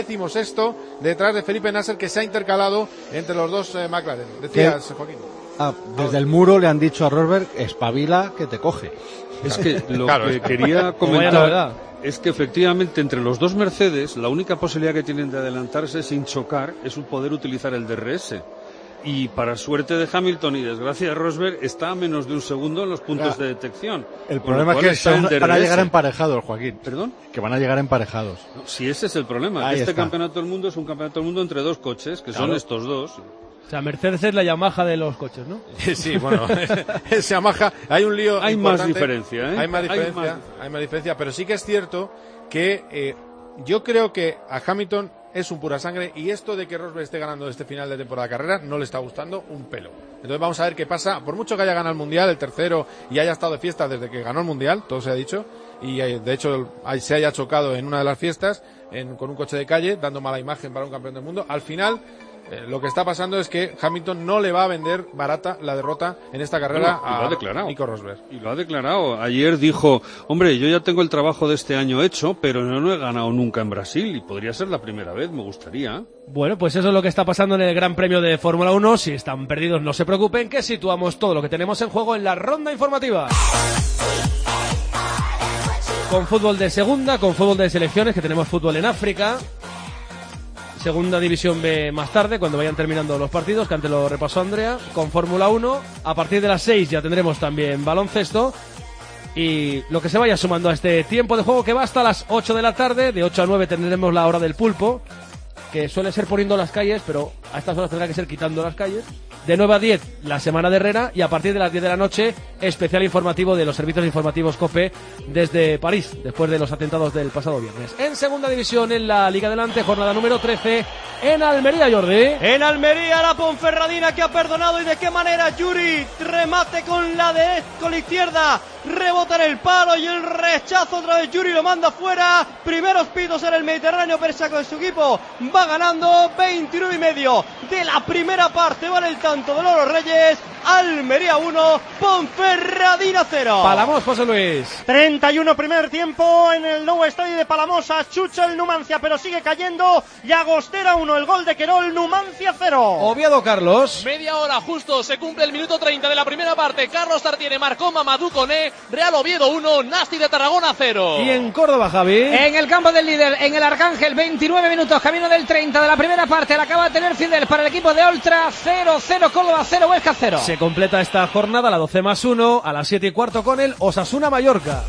Speaker 8: 16º detrás de Felipe Nasser, que se ha intercalado entre los dos McLaren. Decías, Joaquín.
Speaker 17: Desde el muro le han dicho a Rosberg, espabila que te coge.
Speaker 3: Es que lo que quería comentar es que efectivamente entre los dos Mercedes la única posibilidad que tienen de adelantarse sin chocar es poder utilizar el DRS. Y para suerte de Hamilton y desgracia de Rosberg está a menos de un segundo en los puntos de detección.
Speaker 17: El problema es que van a llegar emparejados, Joaquín.
Speaker 3: ¿Perdón?
Speaker 17: Que van a llegar emparejados.
Speaker 3: No, si ese es el problema. Este campeonato del mundo es un campeonato del mundo entre dos coches, que son estos dos.
Speaker 4: O sea, Mercedes es la Yamaha de los coches, ¿no?
Speaker 8: Sí, bueno, es Yamaha. Hay un lío
Speaker 3: Hay
Speaker 8: importante.
Speaker 3: Más diferencia, ¿eh?
Speaker 8: Hay más diferencia, pero sí que es cierto que yo creo que a Hamilton es un pura sangre, y esto de que Rosberg esté ganando este final de temporada de carrera no le está gustando un pelo. Entonces vamos a ver qué pasa, por mucho que haya ganado el Mundial, el tercero, y haya estado de fiesta desde que ganó el Mundial, todo se ha dicho, y de hecho se haya chocado en una de las fiestas con un coche de calle, dando mala imagen para un campeón del mundo. Al final, lo que está pasando es que Hamilton no le va a vender barata la derrota en esta carrera a Nico Rosberg.
Speaker 3: Y lo ha declarado. Ayer dijo, hombre, yo ya tengo el trabajo de este año hecho, pero no he ganado nunca en Brasil, y podría ser la primera vez, me gustaría.
Speaker 4: Bueno, pues eso es lo que está pasando en el Gran Premio de Fórmula 1. Si están perdidos, no se preocupen, que situamos todo lo que tenemos en juego en la ronda informativa. Con fútbol de segunda, con fútbol de selecciones, que tenemos fútbol en África. Segunda División B más tarde, cuando vayan terminando los partidos, que antes lo repasó Andrea. Con Fórmula 1, a partir de las 6 ya tendremos también baloncesto. Y lo que se vaya sumando a este tiempo de juego, que va hasta las 8 de la tarde. De 8 a 9 tendremos la hora del pulpo, que suele ser poniendo las calles, pero a estas horas tendrá que ser quitando las calles. De 9 a 10, la semana de Herrera, y a partir de las 10 de la noche, especial informativo de los servicios informativos COPE desde París, después de los atentados del pasado viernes. En segunda división, en la Liga Adelante, jornada número 13, en Almería, Jordi.
Speaker 20: En Almería, la Ponferradina, que ha perdonado, y de qué manera. Yuri, remate con la izquierda, rebota en el palo, y el rechazo otra vez. Yuri lo manda fuera. Primeros pitos en el Mediterráneo, pese a que su equipo va ganando 29,5 de la primera parte. Vale el tanto de Loro Reyes. Almería 1, Ponferradina 0.
Speaker 4: Palamos, José Luis.
Speaker 20: 31 primer tiempo en el nuevo estadio de Palamosa. Chucha el Numancia, pero sigue cayendo. Y Agostera 1, el gol de Querol. Numancia 0.
Speaker 4: Oviedo, Carlos.
Speaker 6: Media hora justo, se cumple el minuto 30 de la primera parte. Carlos Tartiere marcó Mamadou Koné. Real Oviedo 1, Nasti de Tarragona 0.
Speaker 4: Y en Córdoba, Javi.
Speaker 7: En el campo del líder, en el Arcángel, 29 minutos, camino del 30 de la primera parte. La acaba de tener Fidel para el equipo de Oltra. 0-0, Córdoba 0, Huesca 0.
Speaker 4: Se completa esta jornada, la 12+1, a las 7:15 con el Osasuna Mallorca.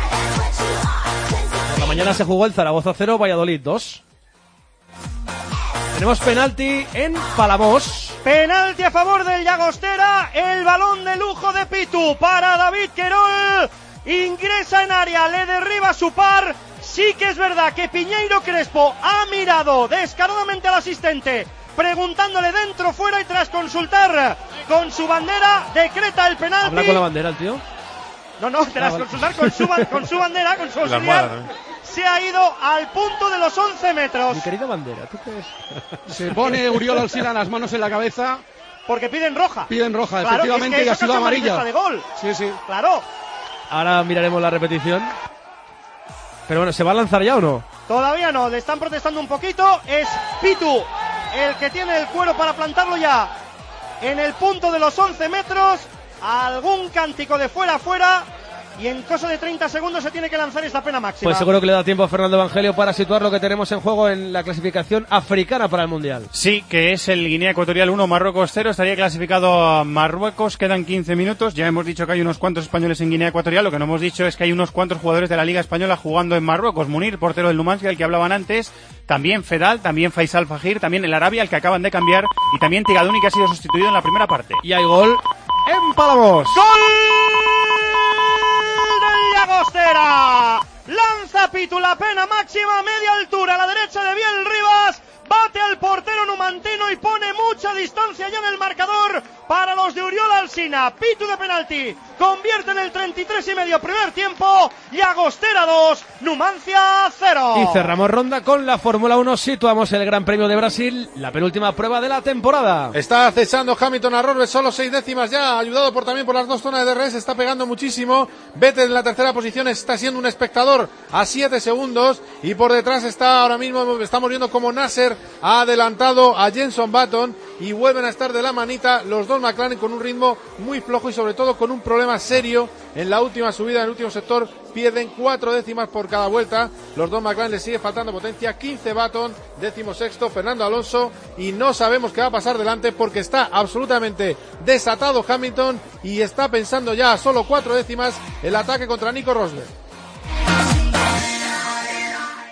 Speaker 4: Por la mañana se jugó el Zaragoza 0, Valladolid 2. Tenemos penalti en Palamos.
Speaker 20: Penalti a favor del Llagostera. El balón de lujo de Pitu para David Querol. Ingresa en área, le derriba a su par. Sí que es verdad que Piñeiro Crespo ha mirado descaradamente al asistente, preguntándole dentro, fuera, y tras consultar con su bandera decreta el penalti.
Speaker 4: ¿Habla con la bandera el tío?
Speaker 20: No, tras consultar con su bandera, con su auxiliar, se ha ido al punto de los 11 metros.
Speaker 4: Mi querida bandera, ¿tú crees?
Speaker 15: Se pone Uriol Alsina las manos en la cabeza.
Speaker 20: Porque piden roja.
Speaker 15: Piden roja,
Speaker 20: claro,
Speaker 15: efectivamente,
Speaker 20: es que
Speaker 15: y ha sido amarilla.
Speaker 20: De gol.
Speaker 15: Sí.
Speaker 20: Claro.
Speaker 4: Ahora miraremos la repetición. Pero bueno, ¿se va a lanzar ya o no?
Speaker 20: Todavía no, le están protestando un poquito. Es Pitu el que tiene el cuero para plantarlo ya en el punto de los 11 metros. Algún cántico de fuera, y en cosa de 30 segundos se tiene que lanzar esta pena máxima.
Speaker 4: Pues seguro que le da tiempo a Fernando Evangelio para situar lo que tenemos en juego en la clasificación africana para el Mundial.
Speaker 2: Sí, que es el Guinea Ecuatorial 1, Marruecos 0. Estaría clasificado a Marruecos. Quedan 15 minutos. Ya hemos dicho que hay unos cuantos españoles en Guinea Ecuatorial. Lo que no hemos dicho es que hay unos cuantos jugadores de la Liga Española jugando en Marruecos. Munir, portero del Numancia, el que hablaban antes. También Fedal, también Faisal Fajir, también el Arabia, el que acaban de cambiar. Y también Tigaduni, que ha sido sustituido en la primera parte.
Speaker 4: Y hay gol en Palamos.
Speaker 20: ¡Gol del Llagostera! Lanza Pitu la pena máxima a media altura a la derecha de Biel Rivas. Bate al portero numantino y pone mucha distancia ya en el marcador para los de Uriol Alsina. Pitu de penalti convierte en el 33,5 primer tiempo. Llagostera 2, Numancia 0.
Speaker 4: Y cerramos ronda con la Fórmula 1. Situamos el Gran Premio de Brasil, la penúltima prueba de la temporada.
Speaker 8: Está acechando Hamilton a Rosberg, solo 6 décimas ya, ayudado también por las 2 zonas de DRS. Está pegando muchísimo. Vettel en la tercera posición está siendo un espectador a 7 segundos. Y por detrás está ahora mismo, estamos viendo como Nasser ha adelantado a Jenson Button y vuelven a estar de la manita los dos McLaren con un ritmo muy flojo y sobre todo con un problema serio en la última subida, en el último sector. Pierden 4 décimas por cada vuelta. Los dos McLaren les sigue faltando potencia. 15 Button, 16º Fernando Alonso, y no sabemos qué va a pasar delante porque está absolutamente desatado Hamilton y está pensando ya a solo 4 décimas el ataque contra Nico Rosberg.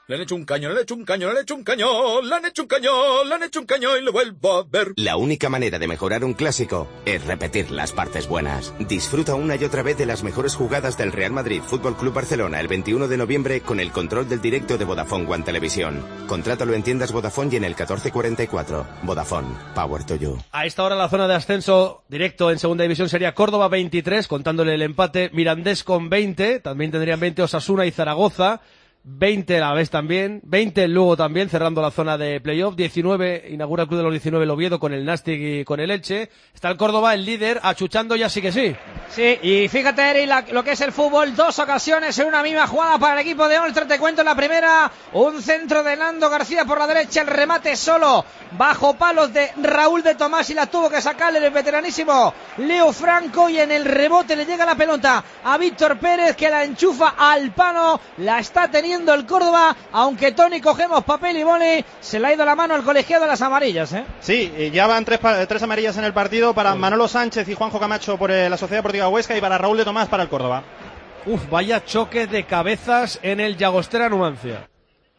Speaker 21: Le han hecho un caño, le han hecho un caño, le han hecho un cañón, le han hecho un cañón, le han hecho un cañón y lo vuelvo a ver.
Speaker 22: La única manera de mejorar un clásico es repetir las partes buenas. Disfruta una y otra vez de las mejores jugadas del Real Madrid Fútbol Club Barcelona el 21 de noviembre con el control del directo de Vodafone One Televisión. Contrátalo en tiendas Vodafone y en el 1444. Vodafone, power to you.
Speaker 4: A esta hora la zona de ascenso directo en segunda división sería Córdoba 23, contándole el empate, Mirandés con 20, también tendrían 20 Osasuna y Zaragoza, 20 la vez también, 20 el Lugo también, cerrando la zona de playoff, 19, inaugura el Club de los 19 el Oviedo con el Nastic y con el Elche, está el Córdoba, el líder, achuchando ya sí que sí.
Speaker 7: Sí, y fíjate, Eri, lo que es el fútbol, 2 ocasiones en una misma jugada para el equipo de Oltra, te cuento en la primera, un centro de Nando García por la derecha, el remate solo, bajo palos de Raúl de Tomás y la tuvo que sacarle el veteranísimo Leo Franco, y en el rebote le llega la pelota a Víctor Pérez, que la enchufa al palo, la está teniendo el Córdoba, aunque Tony, cogemos papel y boli, se le ha ido la mano al colegiado de las amarillas, ¿eh?
Speaker 20: Sí, ya van tres amarillas en el partido para Manolo Sánchez y Juanjo Camacho por la Sociedad Deportiva Huesca y para Raúl de Tomás para el Córdoba.
Speaker 4: Vaya choque de cabezas en el Llagostera Numancia.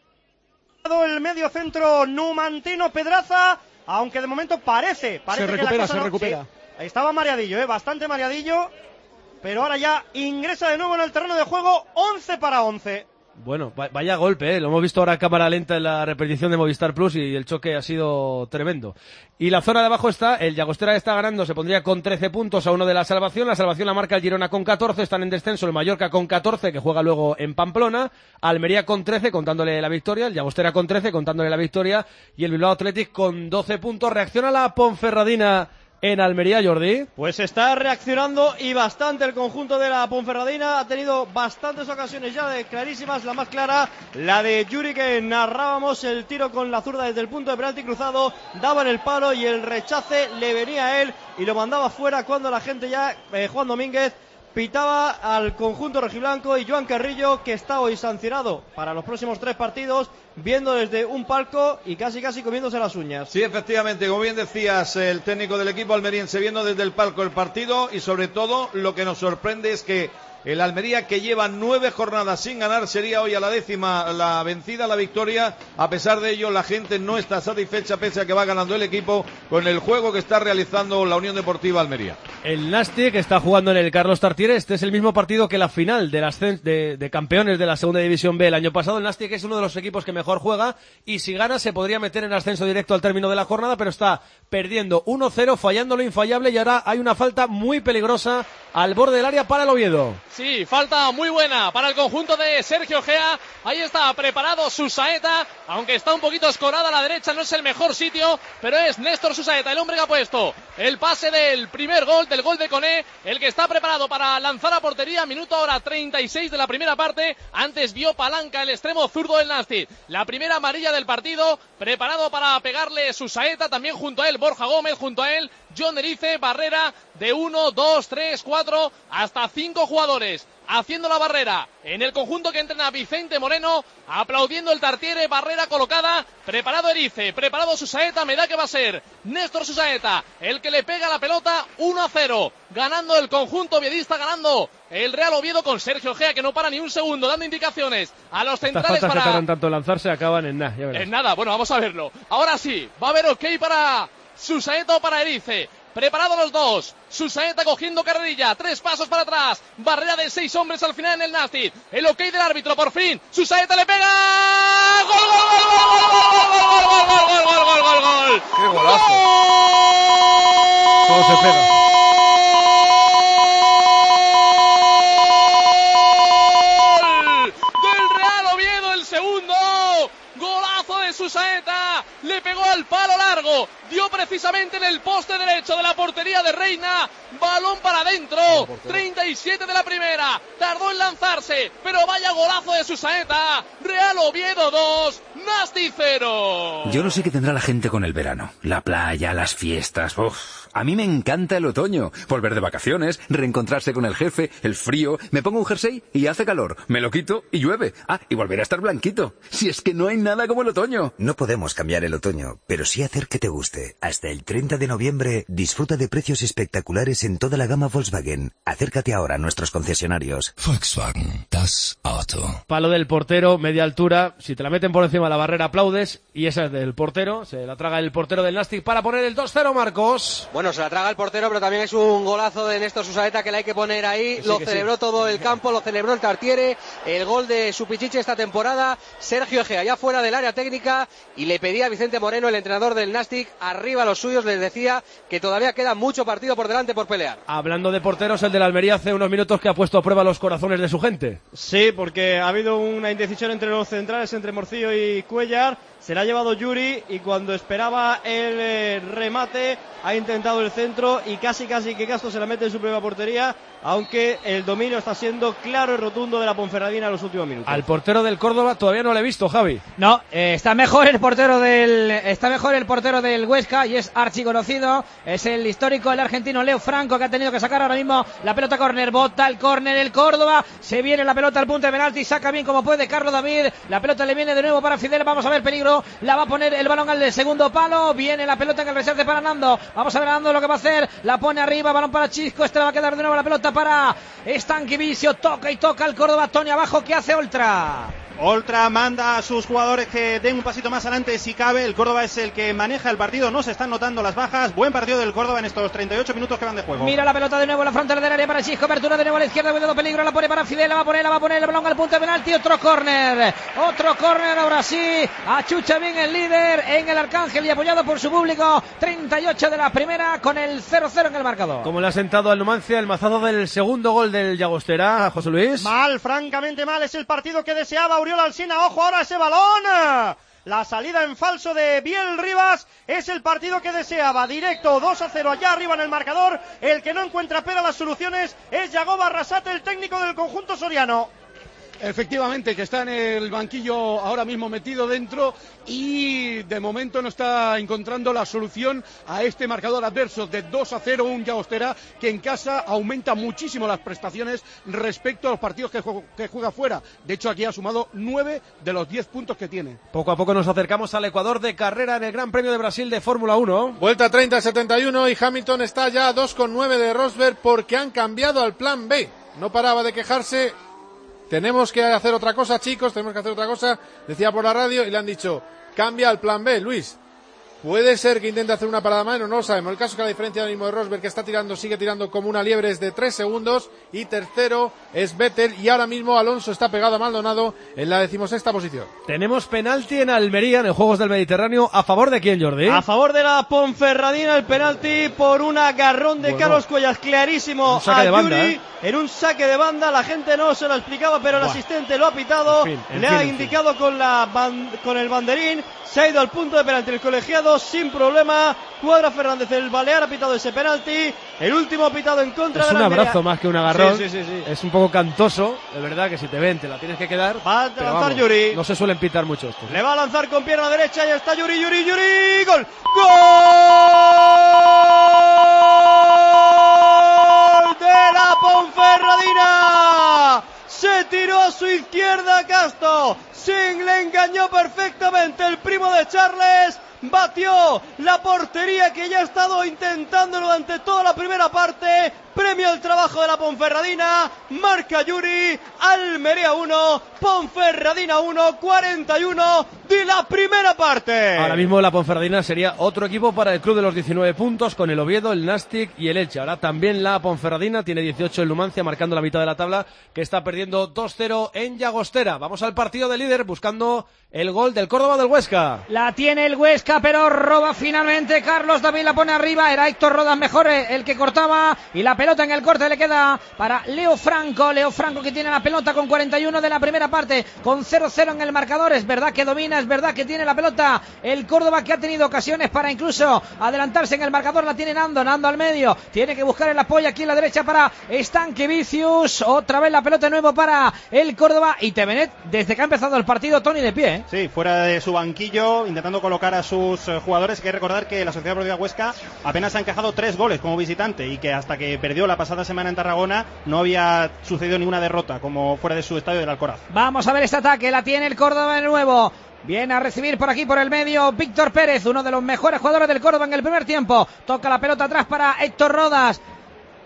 Speaker 20: El medio centro numantino Pedraza, aunque de momento parece
Speaker 15: se recupera.
Speaker 20: Sí, estaba mareadillo, bastante mareadillo, pero ahora ya ingresa de nuevo en el terreno de juego, 11 para 11.
Speaker 4: Bueno, vaya golpe, lo hemos visto ahora a cámara lenta en la repetición de Movistar Plus y el choque ha sido tremendo. Y la zona de abajo está, el Llagostera está ganando, se pondría con 13 puntos a uno de la salvación la marca el Girona con 14, están en descenso el Mallorca con 14, que juega luego en Pamplona, Almería con 13 contándole la victoria, el Llagostera con 13 contándole la victoria y el Bilbao Athletic con 12 puntos. Reacciona la Ponferradina en Almería, Jordi.
Speaker 20: Pues está reaccionando y bastante el conjunto de la Ponferradina, ha tenido bastantes ocasiones ya de clarísimas, la más clara, la de Yuri, que narrábamos, el tiro con la zurda desde el punto de penalti cruzado, daba en el palo y el rechace le venía a él y lo mandaba fuera cuando la gente ya, Juan Domínguez, pitaba al conjunto rojiblanco, y Joan Carrillo, que está hoy sancionado para los próximos 3 partidos, viendo desde un palco y casi comiéndose las uñas.
Speaker 14: Sí, efectivamente, como bien decías, el técnico del equipo almeriense viendo desde el palco el partido, y sobre todo lo que nos sorprende es que el Almería, que lleva 9 jornadas sin ganar, sería hoy a la 10ª la vencida, la victoria. A pesar de ello, la gente no está satisfecha, pese a que va ganando el equipo con el juego que está realizando la Unión Deportiva Almería.
Speaker 4: El Nastic está jugando en el Carlos Tartiere. Este es el mismo partido que la final de campeones de la Segunda División B el año pasado. El Nastic es uno de los equipos que mejor juega y si gana se podría meter en ascenso directo al término de la jornada, pero está perdiendo 1-0, fallando lo infallable, y ahora hay una falta muy peligrosa al borde del área para el Oviedo.
Speaker 6: Sí, falta muy buena para el conjunto de Sergio Gea. Ahí está preparado Susaeta, aunque está un poquito escorada a la derecha, no es el mejor sitio, pero es Néstor Susaeta, el hombre que ha puesto el pase del primer gol, del gol de Koné, el que está preparado para lanzar a portería. Minuto ahora 36 de la primera parte. Antes vio palanca el extremo zurdo del Nastic. La primera amarilla del partido, preparado para pegarle Susaeta, también junto a él Borja Gómez, junto a él John Erice, barrera de 1, 2, 3, 4, hasta 5 jugadores haciendo la barrera en el conjunto que entrena Vicente Moreno, aplaudiendo el Tartiere, barrera colocada, preparado Erice, preparado Susaeta, me da que va a ser Néstor Susaeta el que le pega la pelota. 1-0, ganando el conjunto oviedista, ganando el Real Oviedo, con Sergio Gea, que no para ni un segundo, dando indicaciones a los centrales.
Speaker 4: Estas faltas que tardan tanto en lanzarse acaban en nada, ya verás.
Speaker 6: En nada, bueno, vamos a verlo. Ahora sí, va a haber ok para Susaeta o para Erice. Preparados los dos, Susaeta cogiendo carrerilla, 3 pasos para atrás, barrera de 6 hombres al final en el Nastic, el ok del árbitro, por fin, Susaeta le pega, ¡gol, gol!
Speaker 1: ¡Qué golazo!
Speaker 4: Todo se pega.
Speaker 6: Del Real Oviedo, el segundo, golazo de Susaeta, le pegó al palo largo, dio precisamente en el poste derecho de la portería de Reina, balón para adentro, 37 de la primera, tardó en lanzarse, pero vaya golazo de Susaeta. Real Oviedo 2, Nastic 0.
Speaker 23: Yo no sé qué tendrá la gente con el verano, la playa, las fiestas, a mí me encanta el otoño, volver de vacaciones, reencontrarse con el jefe, el frío, me pongo un jersey y hace calor, me lo quito y llueve, y volver a estar blanquito. Si es que no hay nada como el otoño.
Speaker 24: No podemos cambiar el otoño, pero sí hacer que te guste. Hasta el 30 de noviembre disfruta de precios espectaculares en toda la gama Volkswagen. Acércate ahora a nuestros concesionarios.
Speaker 19: Volkswagen,
Speaker 9: Das Auto.
Speaker 4: Palo del portero, media altura. Si te la meten por encima de la barrera, aplaudes. Y esa es del portero. Se la traga el portero del Nastic para poner el 2-0, Marcos.
Speaker 16: Bueno, se la traga el portero, pero también es un golazo de Néstor Susaeta que le hay que poner ahí. Sí, lo celebró todo el campo, lo celebró el Tartiere. El gol de su Pichichi esta temporada. Sergio Egea, ya fuera del área técnica. Y le pedía a Vicente Moreno, el entrenador del Nastic, arriba a los suyos. Les decía que todavía queda mucho partido por delante por pelear.
Speaker 4: Hablando de porteros, el de la Almería hace unos minutos que ha puesto a prueba los corazones de su gente.
Speaker 20: Sí, porque ha habido una indecisión entre los centrales, entre Morcillo y Cuellar. Se la ha llevado Yuri y cuando esperaba el remate ha intentado el centro y casi que Castro se la mete en su propia portería, aunque el dominio está siendo claro y rotundo de la Ponferradina en los últimos minutos.
Speaker 4: Al portero del Córdoba todavía no lo he visto, Javi.
Speaker 7: No, está mejor el portero del Huesca y es archiconocido. Es el histórico, el argentino Leo Franco, que ha tenido que sacar ahora mismo la pelota córner. Bota el córner el Córdoba. Se viene la pelota al punto de penalti. Saca bien como puede Carlos David. La pelota le viene de nuevo para Fidel. Vamos a ver peligro. La va a poner el balón al segundo palo. Viene la pelota en el rechace para Nando. Vamos a ver a Nando lo que va a hacer. La pone arriba. Balón para Chisco. Este le va a quedar de nuevo la pelota para Stankivicio. Toca y toca el Córdoba. Tony abajo. ¿Qué hace Oltra?
Speaker 10: Oltra manda a sus jugadores que den un pasito más adelante si cabe. El Córdoba es el que maneja el partido. No se están notando las bajas. Buen partido del Córdoba en estos 38 minutos que van de juego.
Speaker 7: Mira la pelota de nuevo en la frontera del área para Chisco. Apertura de nuevo a la izquierda. Cuidado, peligro. La pone para Fidel. La va a poner el balón al punto de penalti. Otro córner ahora sí. Achucha bien el líder en el Arcángel y apoyado por su público. 38 de la primera con el 0-0 en el marcador.
Speaker 4: ¿Cómo le ha sentado al Numancia el mazazo del segundo gol del Llagostera, José Luis?
Speaker 20: Mal, francamente mal. Es el partido que deseaba Oriol Alsina. Ojo ahora ese balón. La salida en falso de Biel Rivas es el partido que deseaba. Directo 2-0 allá arriba en el marcador. El que no encuentra pera las soluciones es Yagoba Arrasate, el técnico del conjunto soriano.
Speaker 15: Efectivamente, que está en el banquillo ahora mismo metido dentro y de momento no está encontrando la solución a este marcador adverso de 2-0, un Llagostera que en casa aumenta muchísimo las prestaciones respecto a los partidos que juega fuera. De hecho, aquí ha sumado 9 de los 10 puntos que tiene.
Speaker 4: Poco a poco nos acercamos al Ecuador de carrera en el Gran Premio de Brasil de Fórmula 1.
Speaker 8: Vuelta 30-71 y Hamilton está ya a 2,9 de Rosberg porque han cambiado al plan B. No paraba de quejarse. Tenemos que hacer otra cosa, chicos, decía por la radio y le han dicho, cambia al plan B, Luis. Puede ser que intente hacer una parada más, no lo sabemos. El caso es que la diferencia ahora mismo de Rosberg, que está sigue tirando como una liebre, es de 3 segundos y tercero es Vettel y ahora mismo Alonso está pegado a Maldonado en la 16ª posición.
Speaker 4: Tenemos penalti en Almería en el Juegos del Mediterráneo. ¿A favor de quién, Jordi?
Speaker 20: A favor de la Ponferradina, el penalti por un agarrón de Carlos Cuellas clarísimo a Yuri en un saque de banda. La gente no se lo explicaba, pero el asistente lo ha pitado, le ha indicado con el banderín. Se ha ido al punto de penalti el colegiado sin problema. Cuadra Fernández, el balear, ha pitado ese penalti. El último pitado en contra de la Almería.
Speaker 4: Es un abrazo más que un agarrón.
Speaker 20: Sí.
Speaker 4: Es un poco cantoso. De verdad que si te ven, te la tienes que quedar.
Speaker 20: Va a lanzar Yuri.
Speaker 4: No se suelen pitar mucho esto.
Speaker 20: Le va a lanzar con pierna derecha y está Yuri. ¡Gol! ¡Gol! ¡De la Ponferradina! Se tiró a su izquierda Castro. Singh le engañó perfectamente. El primo de Charles batió la portería que ya ha estado intentándolo durante toda la primera parte. Premio al trabajo de la Ponferradina. Marca Yuri. Almería 1, Ponferradina 1, 41 de la primera parte.
Speaker 4: Ahora mismo la Ponferradina sería otro equipo para el club de los 19 puntos con el Oviedo, el Nastic y el Elche. Ahora también la Ponferradina tiene 18 el Numancia, marcando la mitad de la tabla, que está perdiendo 2-0 en Llagostera. Vamos al partido de líder buscando el gol del Córdoba del Huesca.
Speaker 7: La tiene el Huesca, pero roba finalmente Carlos David, la pone arriba. Era Héctor Rodas mejor el que cortaba y la pelota en el corte le queda para Leo Franco que tiene la pelota con 41 de la primera parte, con 0-0 en el marcador. Es verdad que domina, es verdad que tiene la pelota el Córdoba, que ha tenido ocasiones para incluso adelantarse en el marcador. La tiene Nando al medio, tiene que buscar el apoyo aquí en la derecha para Stankivicio. Otra vez la pelota de nuevo para el Córdoba y Tevenet, desde que ha empezado el partido, Tony, de pie.
Speaker 10: Sí, fuera de su banquillo, intentando colocar a sus jugadores. Hay que recordar que la Sociedad Deportiva Huesca apenas ha encajado 3 goles como visitante y que hasta que perdió la pasada semana en Tarragona no había sucedido ninguna derrota como fuera de su estadio del Alcoraz.
Speaker 7: Vamos a ver este ataque, la tiene el Córdoba de nuevo. Viene a recibir por aquí por el medio Víctor Pérez, uno de los mejores jugadores del Córdoba en el primer tiempo. Toca la pelota atrás para Héctor Rodas.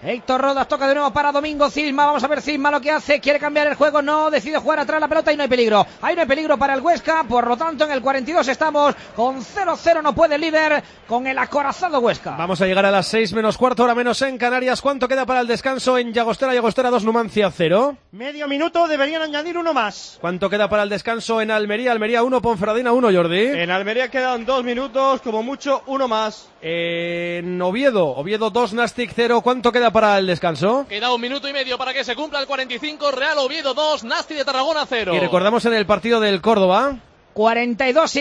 Speaker 7: Héctor Rodas toca de nuevo para Domingo Cisma. Vamos a ver Cisma lo que hace. Quiere cambiar el juego. No, decide jugar atrás la pelota y no hay peligro. Ahí no hay peligro para el Huesca. Por lo tanto, en el 42 estamos con 0-0. No puede el líder con el acorazado Huesca.
Speaker 4: Vamos a llegar a las 6 menos cuarto, hora menos en Canarias. ¿Cuánto queda para el descanso en Llagostera? Llagostera 2, Numancia 0.
Speaker 20: Medio minuto, deberían añadir uno más.
Speaker 4: ¿Cuánto queda para el descanso en Almería? Almería 1, Ponferradina 1, Jordi.
Speaker 20: En Almería quedan 2 minutos, como mucho uno más.
Speaker 4: En Oviedo 2, Nastic 0. ¿Cuánto queda para el descanso?
Speaker 6: Queda 1 minuto y medio para que se cumpla el 45. Real Oviedo 2, Nasti de Tarragona 0.
Speaker 4: Y recordamos en el partido del Córdoba.
Speaker 7: 42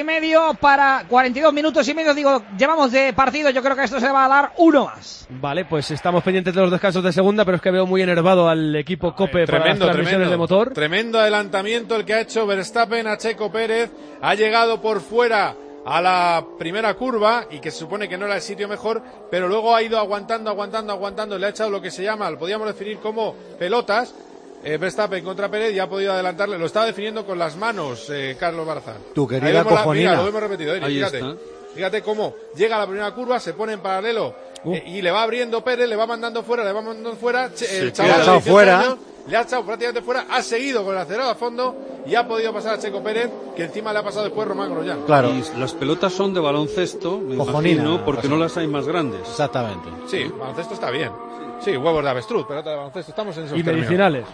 Speaker 7: minutos y medio, digo, llevamos de partido. Yo creo que esto se va a dar uno más.
Speaker 4: Vale, pues estamos pendientes de los descansos de segunda, pero es que veo muy enervado al equipo COPE para las transmisiones de motor.
Speaker 8: Tremendo adelantamiento el que ha hecho Verstappen a Checo Pérez. Ha llegado por fuera a la primera curva y que se supone que no era el sitio mejor, pero luego ha ido aguantando, le ha echado lo que se llama, lo podríamos definir como pelotas. Verstappen contra Pérez y ha podido adelantarle, lo estaba definiendo con las manos Carlos Barzán.
Speaker 17: Tu querida cojonina.
Speaker 8: Mira, lo hemos repetido, fíjate cómo llega a la primera curva, se pone en paralelo y le va abriendo Pérez, le va mandando fuera, el chaval le ha echado prácticamente fuera, ha seguido con el acelerado a fondo y ha podido pasar a Checo Pérez, que encima le ha pasado después Román Grosjean.
Speaker 3: Claro. Y las pelotas son de baloncesto, me imagino, porque no las hay más grandes.
Speaker 17: Exactamente.
Speaker 8: Sí, baloncesto está bien. Sí, huevos de avestruz, pelota de baloncesto, estamos en esos
Speaker 4: y medicinales.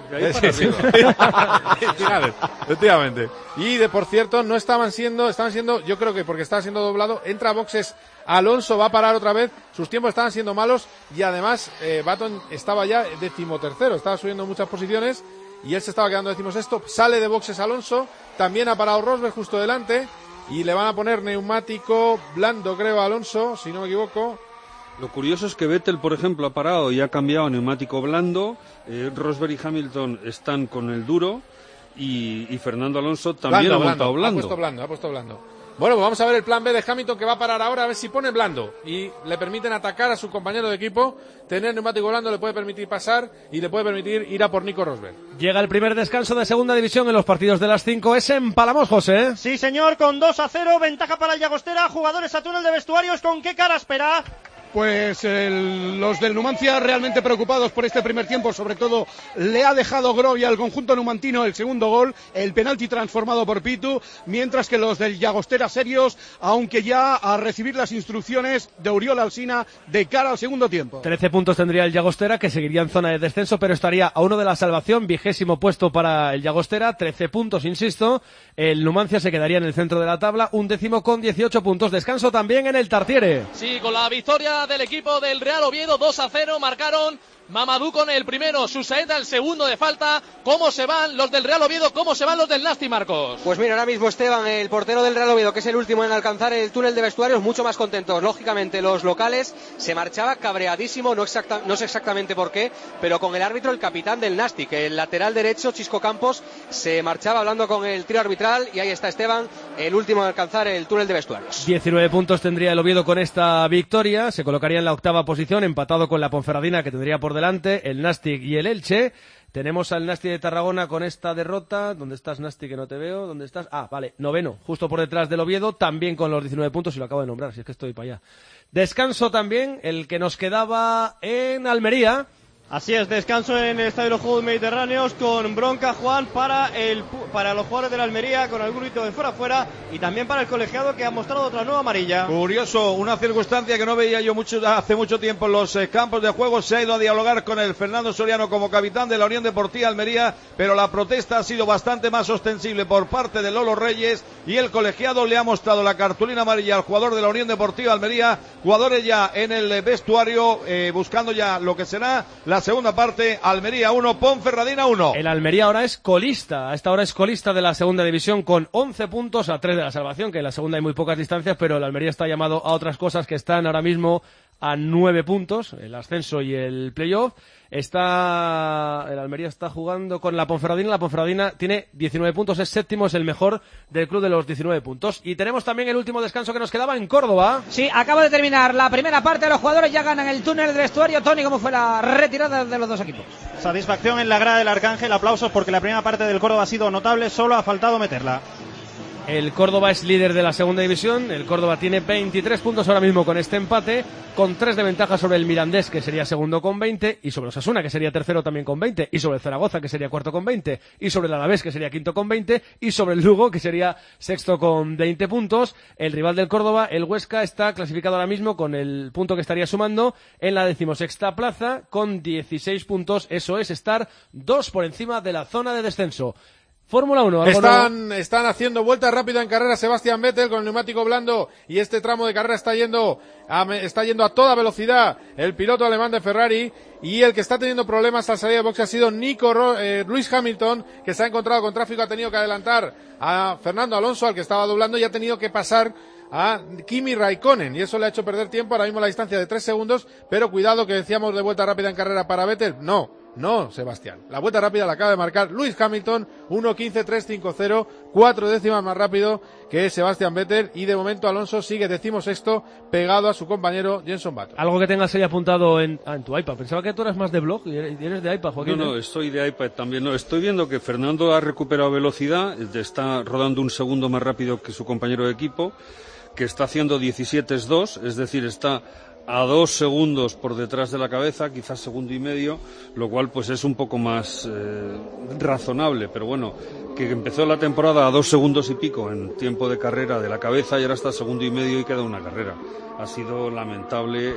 Speaker 8: Medicinales, efectivamente. Y por cierto, estaban siendo, yo creo que porque estaba siendo doblado, entra a boxes Alonso, va a parar otra vez, sus tiempos estaban siendo malos y además Baton estaba ya 13º, estaba subiendo muchas posiciones y él se estaba quedando 16º, sale de boxes Alonso, también ha parado Rosberg justo delante y le van a poner neumático blando, creo, a Alonso, si no me equivoco.
Speaker 3: Lo curioso es que Vettel, por ejemplo, ha parado y ha cambiado a neumático blando, Rosberg y Hamilton están con el duro y Fernando Alonso también ha montado blando.
Speaker 8: Ha puesto blando. Bueno, pues vamos a ver el plan B de Hamilton, que va a parar ahora, a ver si pone blando y le permiten atacar a su compañero de equipo. Tener neumático blando le puede permitir pasar y le puede permitir ir a por Nico Rosberg.
Speaker 4: Llega el primer descanso de segunda división en los partidos de las 5. Es en Palamos, José.
Speaker 20: Sí, señor, con 2-0, ventaja para el Llagostera. Jugadores a túnel de vestuarios, ¿con qué cara espera?
Speaker 15: Pues los del Numancia realmente preocupados por este primer tiempo, sobre todo le ha dejado Grovia al conjunto numantino el segundo gol, el penalti transformado por Pitu, mientras que los del Llagostera serios, aunque ya a recibir las instrucciones de Oriol Alsina de cara al segundo tiempo.
Speaker 4: 13 puntos tendría el Llagostera, que seguiría en zona de descenso, pero estaría a uno de la salvación, 20º puesto para el Llagostera, 13 puntos, insisto. El Numancia se quedaría en el centro de la tabla, 11º con 18 puntos. Descanso también en el Tartiere.
Speaker 6: Sí, con la victoria del equipo del Real Oviedo, 2-0, marcaron Mamadou con el primero, Susaeta el segundo de falta. ¿Cómo se van los del Real Oviedo? ¿Cómo se van los del Nasti, Marcos?
Speaker 16: Pues mira, ahora mismo Esteban, el portero del Real Oviedo, que es el último en alcanzar el túnel de vestuarios, mucho más contentos. Lógicamente los locales, se marchaba cabreadísimo, no sé exactamente por qué, pero con el árbitro, el capitán del Nasti, que el lateral derecho, Chisco Campos, se marchaba hablando con el trío arbitral y ahí está Esteban, el último en alcanzar el túnel de vestuarios.
Speaker 4: 19 puntos tendría el Oviedo con esta victoria, se colocaría en la octava posición, empatado con la Ponferradina, que tendría por delante el Nastic y el Elche. Tenemos al Nasti de Tarragona con esta derrota. ¿Dónde estás, Nasti, que no te veo? ¿Dónde estás? Ah, vale, noveno, justo por detrás del Oviedo, también con los 19 puntos, y lo acabo de nombrar, si es que estoy para allá. Descanso también, el que nos quedaba en Almería.
Speaker 20: Así es, descanso en el Estadio de los Juegos Mediterráneos con bronca, Juan, para los jugadores de la Almería, con algún grito de fuera, y también para el colegiado, que ha mostrado otra nueva amarilla.
Speaker 14: Curioso, una circunstancia que no veía yo hace mucho tiempo en los campos de juego. Se ha ido a dialogar con el Fernando Soriano como capitán de la Unión Deportiva Almería, pero la protesta ha sido bastante más ostensible por parte de Lolo Reyes, y el colegiado le ha mostrado la cartulina amarilla al jugador de la Unión Deportiva Almería. Jugadores ya en el vestuario, buscando ya lo que será la segunda parte. Almería 1, Ponferradina 1.
Speaker 4: El Almería ahora es colista, a esta hora es colista de la segunda división con 11 puntos a 3 de la salvación, que en la segunda hay muy pocas distancias, pero el Almería está llamado a otras cosas, que están ahora mismo a 9 puntos, el ascenso y el playoff. El Almería está jugando con la Ponferradina tiene 19 puntos, es séptimo, es el mejor del club de los 19 puntos. Y tenemos también el último descanso que nos quedaba en Córdoba.
Speaker 7: Sí, acaba de terminar la primera parte, los jugadores ya ganan el túnel de vestuario. Tony, ¿cómo fue la retirada de los dos equipos?
Speaker 10: Satisfacción en la grada del Arcángel, aplausos porque la primera parte del Córdoba ha sido notable, solo ha faltado meterla.
Speaker 4: El Córdoba es líder de la segunda división. El Córdoba tiene 23 puntos ahora mismo con este empate, con 3 de ventaja sobre el Mirandés, que sería segundo con 20, y sobre Osasuna, que sería tercero también con 20, y sobre el Zaragoza, que sería cuarto con 20, y sobre el Alavés, que sería quinto con 20, y sobre el Lugo, que sería sexto con 20 puntos. El rival del Córdoba, el Huesca, está clasificado ahora mismo con el punto que estaría sumando en la 16ª plaza con 16 puntos. Eso es estar 2 por encima de la zona de descenso. Fórmula 1.
Speaker 8: Están haciendo vuelta rápida en carrera Sebastian Vettel con el neumático blando, y este tramo de carrera está yendo a toda velocidad el piloto alemán de Ferrari, y el que está teniendo problemas al salir de boxe ha sido Lewis Hamilton, que se ha encontrado con tráfico, ha tenido que adelantar a Fernando Alonso, al que estaba doblando, y ha tenido que pasar a Kimi Raikkonen, y eso le ha hecho perder tiempo. Ahora mismo la distancia de 3 segundos, pero cuidado, que decíamos de vuelta rápida en carrera para Vettel. No, Sebastián. La vuelta rápida la acaba de marcar Lewis Hamilton, 1.15.350, 4 décimas más rápido que Sebastian Vettel, y de momento Alonso sigue 16º pegado a su compañero Jenson Button.
Speaker 4: Algo que tengas ahí apuntado en tu iPad. Pensaba que tú eras más de blog y eres de iPad, Joaquín.
Speaker 3: No, estoy de iPad también. No, estoy viendo que Fernando ha recuperado velocidad, está rodando un segundo más rápido que su compañero de equipo, que está haciendo 17.2, es decir, está a 2 segundos por detrás de la cabeza, quizás segundo y medio, lo cual pues es un poco más razonable, pero bueno, que empezó la temporada a 2 segundos y pico en tiempo de carrera de la cabeza, y ahora está a segundo y medio y queda una carrera. Ha sido lamentable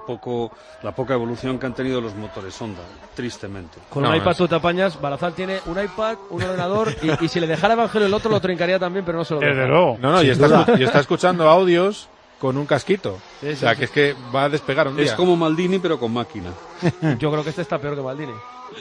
Speaker 3: la poca evolución que han tenido los motores Honda, tristemente.
Speaker 4: Con un iPad tú te apañas. Barazal tiene un iPad, un ordenador, y si le dejara Evangelio el otro lo trincaría también, pero no se lo deja.
Speaker 8: Desde luego. No, y está escuchando audios con un casquito. Sí, o sea, que es que va a despegar un día.
Speaker 3: Es como Maldini, pero con máquina.
Speaker 4: Yo creo que este está peor que Maldini.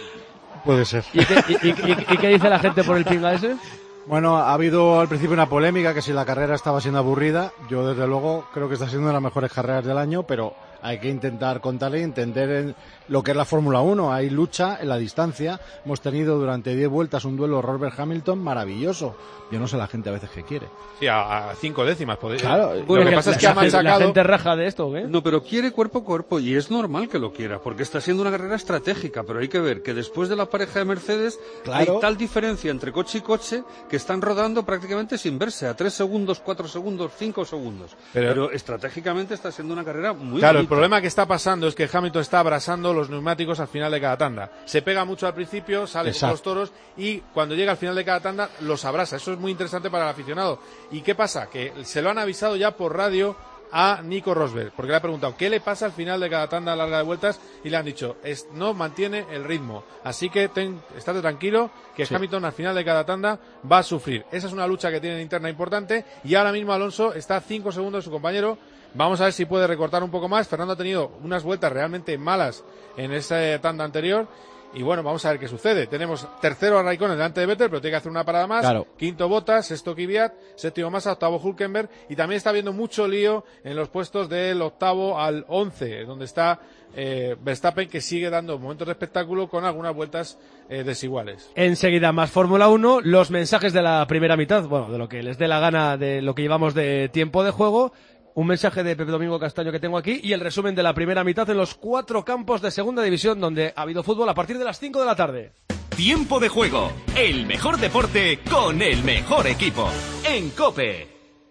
Speaker 17: Puede ser.
Speaker 4: ¿Y qué dice la gente por el pinga ese?
Speaker 17: Bueno, ha habido al principio una polémica que si la carrera estaba siendo aburrida. Yo, desde luego, creo que está siendo de las mejores carreras del año, pero hay que intentar contarle y entender lo que es la Fórmula 1. Hay lucha en la distancia. Hemos tenido durante 10 vueltas un duelo Rosberg-Hamilton maravilloso. Yo no sé la gente a veces qué quiere.
Speaker 8: Sí, a 5 décimas.
Speaker 17: Claro.
Speaker 8: Lo que pasa es que ha machacado.
Speaker 4: ¿La gente raja de esto o qué?
Speaker 3: No, pero quiere cuerpo a cuerpo, y es normal que lo quiera, porque está siendo una carrera estratégica, pero hay que ver que después de la pareja de Mercedes hay tal diferencia entre coche y coche que están rodando prácticamente sin verse, a 3 segundos, 4 segundos, 5 segundos. Pero estratégicamente está siendo una carrera muy
Speaker 8: Claro,
Speaker 3: bonita.
Speaker 8: El problema que está pasando es que Hamilton está abrasando los neumáticos al final de cada tanda. Se pega mucho al principio, sale con los toros, y cuando llega al final de cada tanda los abrasa. Eso es muy interesante para el aficionado. ¿Y qué pasa? Que se lo han avisado ya por radio a Nico Rosberg, porque le ha preguntado qué le pasa al final de cada tanda larga de vueltas, y le han dicho, no mantiene el ritmo, así que estate tranquilo, que Hamilton al final de cada tanda va a sufrir. Esa es una lucha que tiene interna importante, y ahora mismo Alonso está a 5 segundos de su compañero. Vamos a ver si puede recortar un poco más. Fernando ha tenido unas vueltas realmente malas en esa tanda anterior, y bueno, vamos a ver qué sucede. Tenemos tercero a Raikkonen delante de Vettel, pero tiene que hacer una parada más.
Speaker 17: Claro.
Speaker 8: Quinto Bottas, sexto Kvyat, séptimo Massa, octavo Hülkenberg, y también está habiendo mucho lío en los puestos del octavo al 11, donde está Verstappen, que sigue dando momentos de espectáculo con algunas vueltas desiguales.
Speaker 4: Enseguida más Fórmula 1, los mensajes de la primera mitad, bueno, de lo que les dé la gana, de lo que llevamos de tiempo de juego. Un mensaje de Pepe Domingo Castaño que tengo aquí, y el resumen de la primera mitad en los 4 campos de segunda división, donde ha habido fútbol a partir de las 5 de la tarde.
Speaker 9: Tiempo de juego, el mejor deporte con el mejor equipo, en COPE.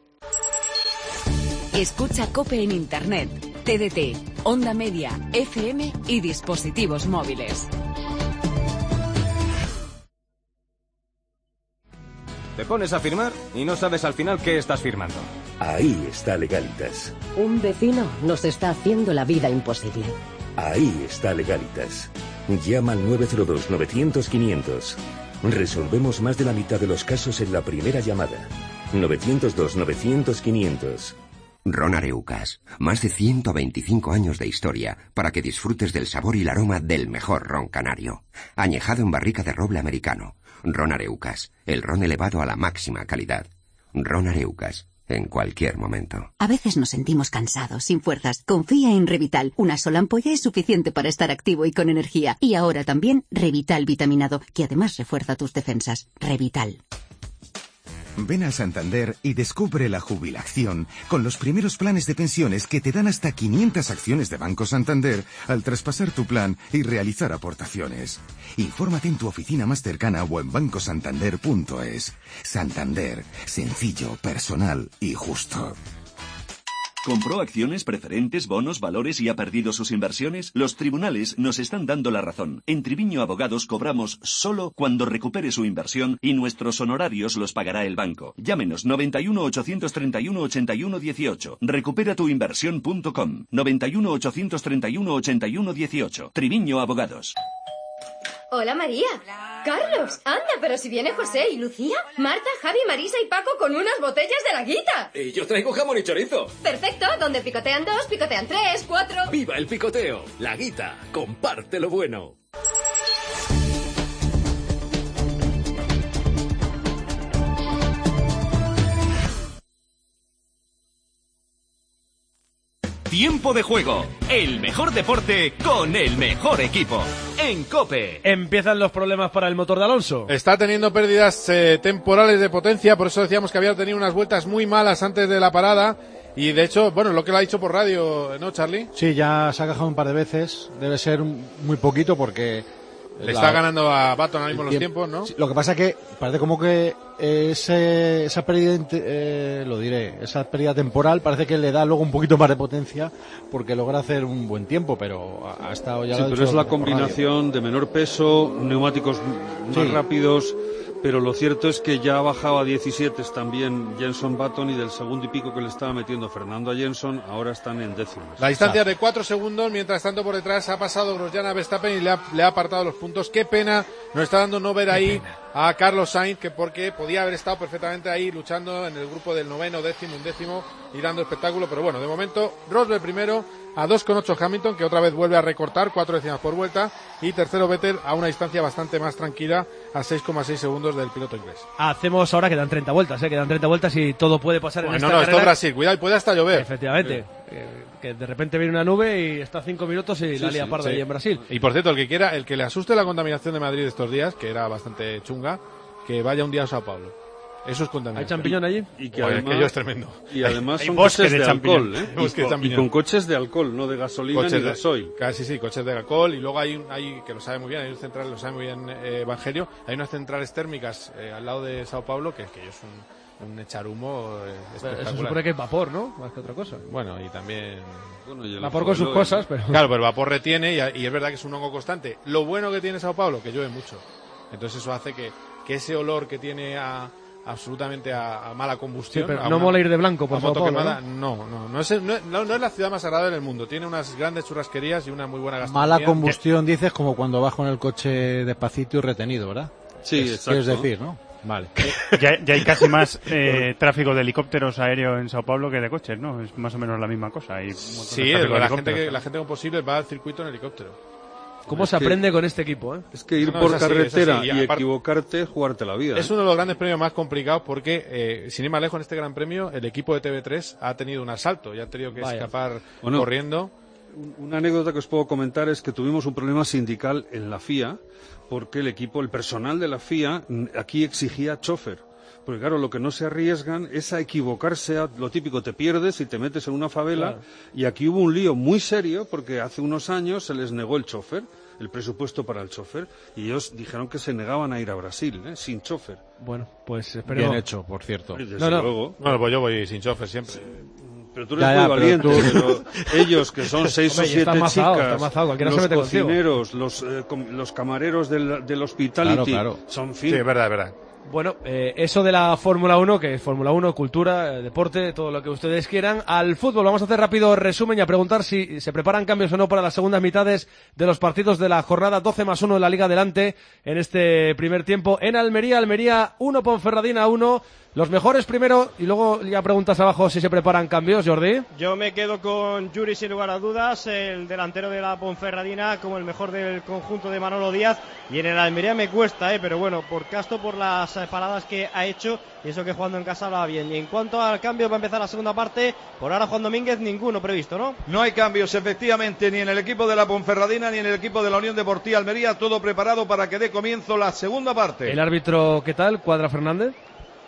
Speaker 18: Escucha COPE en Internet, TDT, Onda Media, FM y dispositivos móviles.
Speaker 9: Te pones a firmar y no sabes al final qué estás firmando.
Speaker 11: Ahí está Legalitas.
Speaker 12: Un vecino nos está haciendo la vida imposible.
Speaker 11: Ahí está Legalitas. Llama al 902-900-500. Resolvemos más de la mitad de los casos en la primera llamada. 902-900-500.
Speaker 22: Ron Areucas, más de 125 años de historia para que disfrutes del sabor y el aroma del mejor ron canario. Añejado en barrica de roble americano. Ron Areucas, el ron elevado a la máxima calidad. Ron Areucas, en cualquier momento.
Speaker 12: A veces nos sentimos cansados, sin fuerzas. Confía en Revital. Una sola ampolla es suficiente para estar activo y con energía. Y ahora también Revital vitaminado, que además refuerza tus defensas. Revital.
Speaker 2: Ven a Santander y descubre la jubilación con los primeros planes de pensiones que te dan hasta 500 acciones de Banco Santander al traspasar tu plan y realizar aportaciones. Infórmate en tu oficina más cercana o en bancosantander.es. Santander, sencillo, personal y justo.
Speaker 5: ¿Compró acciones, preferentes, bonos, valores y ha perdido sus inversiones? Los tribunales nos están dando la razón. En Triviño Abogados cobramos solo cuando recupere su inversión y nuestros honorarios los pagará el banco. Llámenos 91 831 81 18. Recuperatuinversión.com 91 831 81 18. Triviño Abogados.
Speaker 13: Hola, María. Hola. Carlos, anda, pero si viene José y Lucía, Marta, Javi, Marisa y Paco con unas botellas de la Guita.
Speaker 21: Y yo traigo jamón y chorizo.
Speaker 13: Perfecto, donde picotean 2, picotean 3, 4...
Speaker 21: ¡Viva el picoteo! La Guita, comparte lo bueno.
Speaker 9: Tiempo de juego, el mejor deporte con el mejor equipo. En COPE.
Speaker 4: Empiezan los problemas para el motor de Alonso.
Speaker 8: Está teniendo pérdidas temporales de potencia, por eso decíamos que había tenido unas vueltas muy malas antes de la parada. Y de hecho, bueno, lo que le ha dicho por radio, ¿no, Charlie?
Speaker 17: Sí, ya se ha quejado un par de veces. Debe ser muy poquito porque...
Speaker 8: Le está ganando a Button ahora mismo los tiempos, ¿no?
Speaker 17: Sí, lo que pasa es que parece como que esa pérdida, esa pérdida temporal parece que le da luego un poquito más de potencia porque logra hacer un buen tiempo, pero ha estado ya...
Speaker 3: Sí, pero es la combinación de menor peso, neumáticos más rápidos, pero lo cierto es que ya ha bajado a 17 también Jenson Button y del segundo y pico que le estaba metiendo Fernando a Jenson, ahora están en décimas.
Speaker 8: La distancia de 4 segundos, mientras tanto por detrás ha pasado Grosjean a Verstappen y le ha apartado los puntos. Qué pena nos está dando no ver ahí a Carlos Sainz, que porque podía haber estado perfectamente ahí luchando en el grupo del noveno, décimo, undécimo y dando espectáculo, pero bueno, de momento Rosberg primero a 2,8 Hamilton, que otra vez vuelve a recortar 4 décimas por vuelta, y tercero Vettel a una distancia bastante más tranquila a 6,6 segundos del piloto inglés.
Speaker 4: Hacemos ahora, quedan 30 vueltas, quedan 30 vueltas y todo puede pasar en esta
Speaker 8: carrera.
Speaker 4: Esto
Speaker 8: es Brasil, cuidado, y puede hasta llover.
Speaker 4: Efectivamente, que de repente viene una nube y está 5 minutos y la lía parda ahí en Brasil.
Speaker 8: Y por cierto, el que le asuste la contaminación de Madrid estos días, que era bastante chunga, que vaya un día a Sao Paulo. Eso es contaminación.
Speaker 4: ¿Hay champiñón allí?
Speaker 3: Y que además,
Speaker 8: aquello es tremendo.
Speaker 3: Y además son
Speaker 8: coches
Speaker 3: de alcohol,
Speaker 8: y
Speaker 3: con coches de alcohol, no de gasolina ni gasoil.
Speaker 8: Sí, coches de alcohol. Y luego hay que lo sabe muy bien, hay un central, lo sabe muy bien Evangelio, hay unas centrales térmicas al lado de Sao Paulo que es un echar humo espectacular.
Speaker 4: Eso supone que es vapor, ¿no? Más que otra cosa.
Speaker 8: Bueno, y también...
Speaker 4: vapor con sus cosas, pero...
Speaker 8: Claro, pero el vapor retiene y es verdad que es un hongo constante. Lo bueno que tiene Sao Paulo, que llueve mucho. Entonces eso hace que ese olor que tiene absolutamente a mala combustión.
Speaker 4: Sí, pero no mola ir de blanco por Sao Paulo,
Speaker 8: no es la ciudad más agradable del mundo. Tiene unas grandes churrasquerías y una muy buena gastronomía.
Speaker 17: Mala combustión, dices, como cuando vas con el coche despacito y retenido, ¿verdad?
Speaker 3: Sí, exacto.
Speaker 17: Quieres decir, ¿no? Vale.
Speaker 25: Ya hay casi más tráfico de helicópteros aéreos en Sao Paulo que de coches, ¿no? Es más o menos la misma cosa. Hay
Speaker 8: la gente con posibles va al circuito en helicóptero.
Speaker 4: ¿Cómo se aprende con este equipo?
Speaker 3: Es que ir por carretera y equivocarte es jugarte la vida.
Speaker 8: Es uno de los grandes premios más complicados porque, sin ir más lejos en este gran premio, el equipo de TV3 ha tenido un asalto y ha tenido que escapar corriendo.
Speaker 3: Una anécdota que os puedo comentar es que tuvimos un problema sindical en la FIA porque el personal de la FIA aquí exigía chofer. Porque claro, lo que no se arriesgan es a equivocarse, lo típico, te pierdes y te metes en una favela. Claro. Y aquí hubo un lío muy serio porque hace unos años se les negó el chofer, el presupuesto para el chofer, y ellos dijeron que se negaban a ir a Brasil, sin chofer.
Speaker 4: Bueno, pues esperemos.
Speaker 17: Bien hecho, por cierto.
Speaker 3: Desde luego.
Speaker 8: Bueno, pues yo voy sin chofer siempre. Sí.
Speaker 3: Pero tú eres muy valiente, pero ellos que son 6 o 7 chicas, los cocineros, los camareros del hospitality, son
Speaker 8: Sí, es verdad.
Speaker 4: Bueno, eso de la Fórmula 1, que es Fórmula 1, cultura, deporte, todo lo que ustedes quieran. Al fútbol, vamos a hacer rápido resumen y a preguntar si se preparan cambios o no para las segundas mitades de los partidos de la jornada 12+1 de la Liga Adelante en este primer tiempo. En Almería 1, Ponferradina 1. Los mejores primero y luego ya preguntas abajo si se preparan cambios, Jordi.
Speaker 20: Yo me quedo con Yuri sin lugar a dudas, el delantero de la Ponferradina como el mejor del conjunto de Manolo Díaz, y en el Almería me cuesta, pero bueno, por Castro, por las paradas que ha hecho, y eso que jugando en casa va bien. Y en cuanto al cambio, va a empezar la segunda parte, por ahora Juan Domínguez ninguno previsto, ¿no?
Speaker 14: No hay cambios efectivamente ni en el equipo de la Ponferradina ni en el equipo de la Unión Deportiva Almería, todo preparado para que dé comienzo la segunda parte.
Speaker 4: ¿El árbitro qué tal? ¿Cuadra Fernández?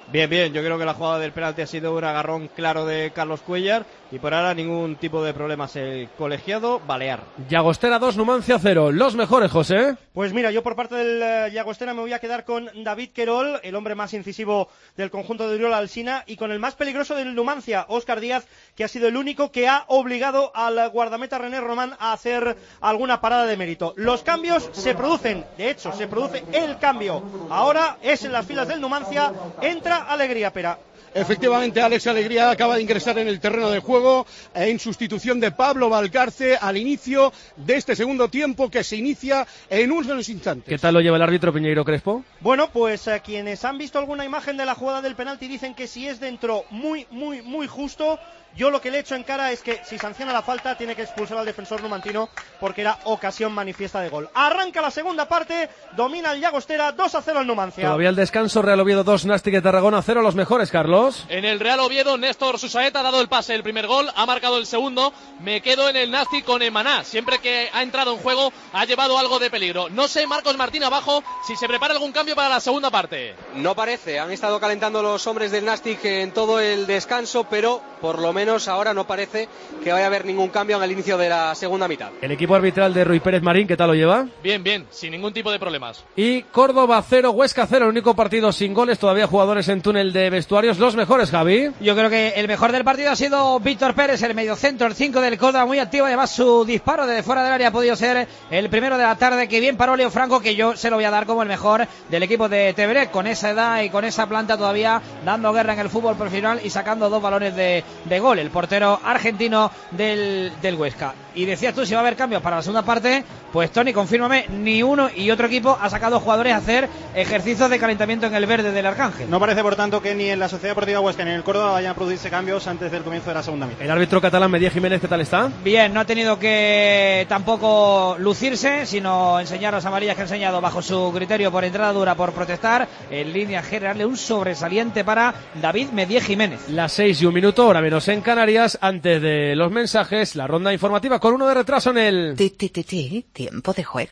Speaker 20: Bien, yo creo que la jugada del penalti ha sido un agarrón claro de Carlos Cuéllar y por ahora ningún tipo de problemas. El colegiado balear.
Speaker 4: Llagostera 2, Numancia 0. Los mejores, José.
Speaker 10: Pues mira, yo por parte del Llagostera me voy a quedar con David Querol, el hombre más incisivo del conjunto de Oriol Alsina, y con el más peligroso del Numancia, Óscar Díaz, que ha sido el único que ha obligado al guardameta René Román a hacer alguna parada de mérito. Los cambios se producen, de hecho, se produce el cambio. Ahora es en las filas del Numancia, entra Alegría Pera.
Speaker 1: Efectivamente, Alex Alegría acaba de ingresar en el terreno de juego en sustitución de Pablo Valcarce al inicio de este segundo tiempo que se inicia en unos instantes.
Speaker 4: ¿Qué tal lo lleva el árbitro Piñeiro Crespo?
Speaker 10: Bueno, pues quienes han visto alguna imagen de la jugada del penalti dicen que si es dentro muy justo. Yo lo que le echo en cara es que si sanciona la falta tiene que expulsar al defensor numantino porque era ocasión manifiesta de gol. Arranca la segunda parte, domina el Llagostera, 2-0 el Numancia.
Speaker 4: Todavía el descanso, Real Oviedo 2, Nástic de Tarragona 0, los mejores, Carlos.
Speaker 6: En el Real Oviedo, Néstor Susaeta ha dado el pase del primer gol, ha marcado el segundo. Me quedo en el Nástic con Emaná. Siempre que ha entrado en juego ha llevado algo de peligro. No sé, Marcos Martín abajo, si se prepara algún cambio para la segunda parte.
Speaker 16: No parece, han estado calentando los hombres del Nástic en todo el descanso, pero por lo menos ahora no parece que vaya a haber ningún cambio en el inicio de la segunda mitad.
Speaker 4: El equipo arbitral de Rui Pérez Marín, ¿qué tal lo lleva?
Speaker 6: Bien, sin ningún tipo de problemas.
Speaker 4: Y Córdoba 0, Huesca 0, el único partido sin goles, todavía jugadores en túnel de vestuarios. Los mejores, Javi.
Speaker 7: Yo creo que el mejor del partido ha sido Víctor Pérez, el mediocentro, el 5 del Córdoba, muy activo. Además, su disparo desde fuera del área ha podido ser el primero de la tarde. Que bien paró Leo Franco, que yo se lo voy a dar como el mejor del equipo de Teverek, con esa edad y con esa planta todavía dando guerra en el fútbol profesional y sacando 2 balones de gol. El portero argentino del Huesca. Y decías tú si va a haber cambios para la segunda parte. Pues Tony, confírmame, ni uno y otro equipo ha sacado jugadores a hacer ejercicios de calentamiento en el verde del Arcángel.
Speaker 10: No parece, por tanto, que ni en la Sociedad Deportiva Huesca ni en el Córdoba vayan a producirse cambios antes del comienzo de la segunda mitad.
Speaker 4: El árbitro catalán Medier Jiménez, ¿qué tal está?
Speaker 7: Bien, no ha tenido que tampoco lucirse, sino enseñar las amarillas que ha enseñado bajo su criterio por entrada dura, por protestar. En línea general, un sobresaliente para David Medier Jiménez.
Speaker 4: Las 6:01, hora menos en Canarias. Antes de los mensajes, la ronda informativa con uno de retraso en el...
Speaker 12: Tiempo de juego.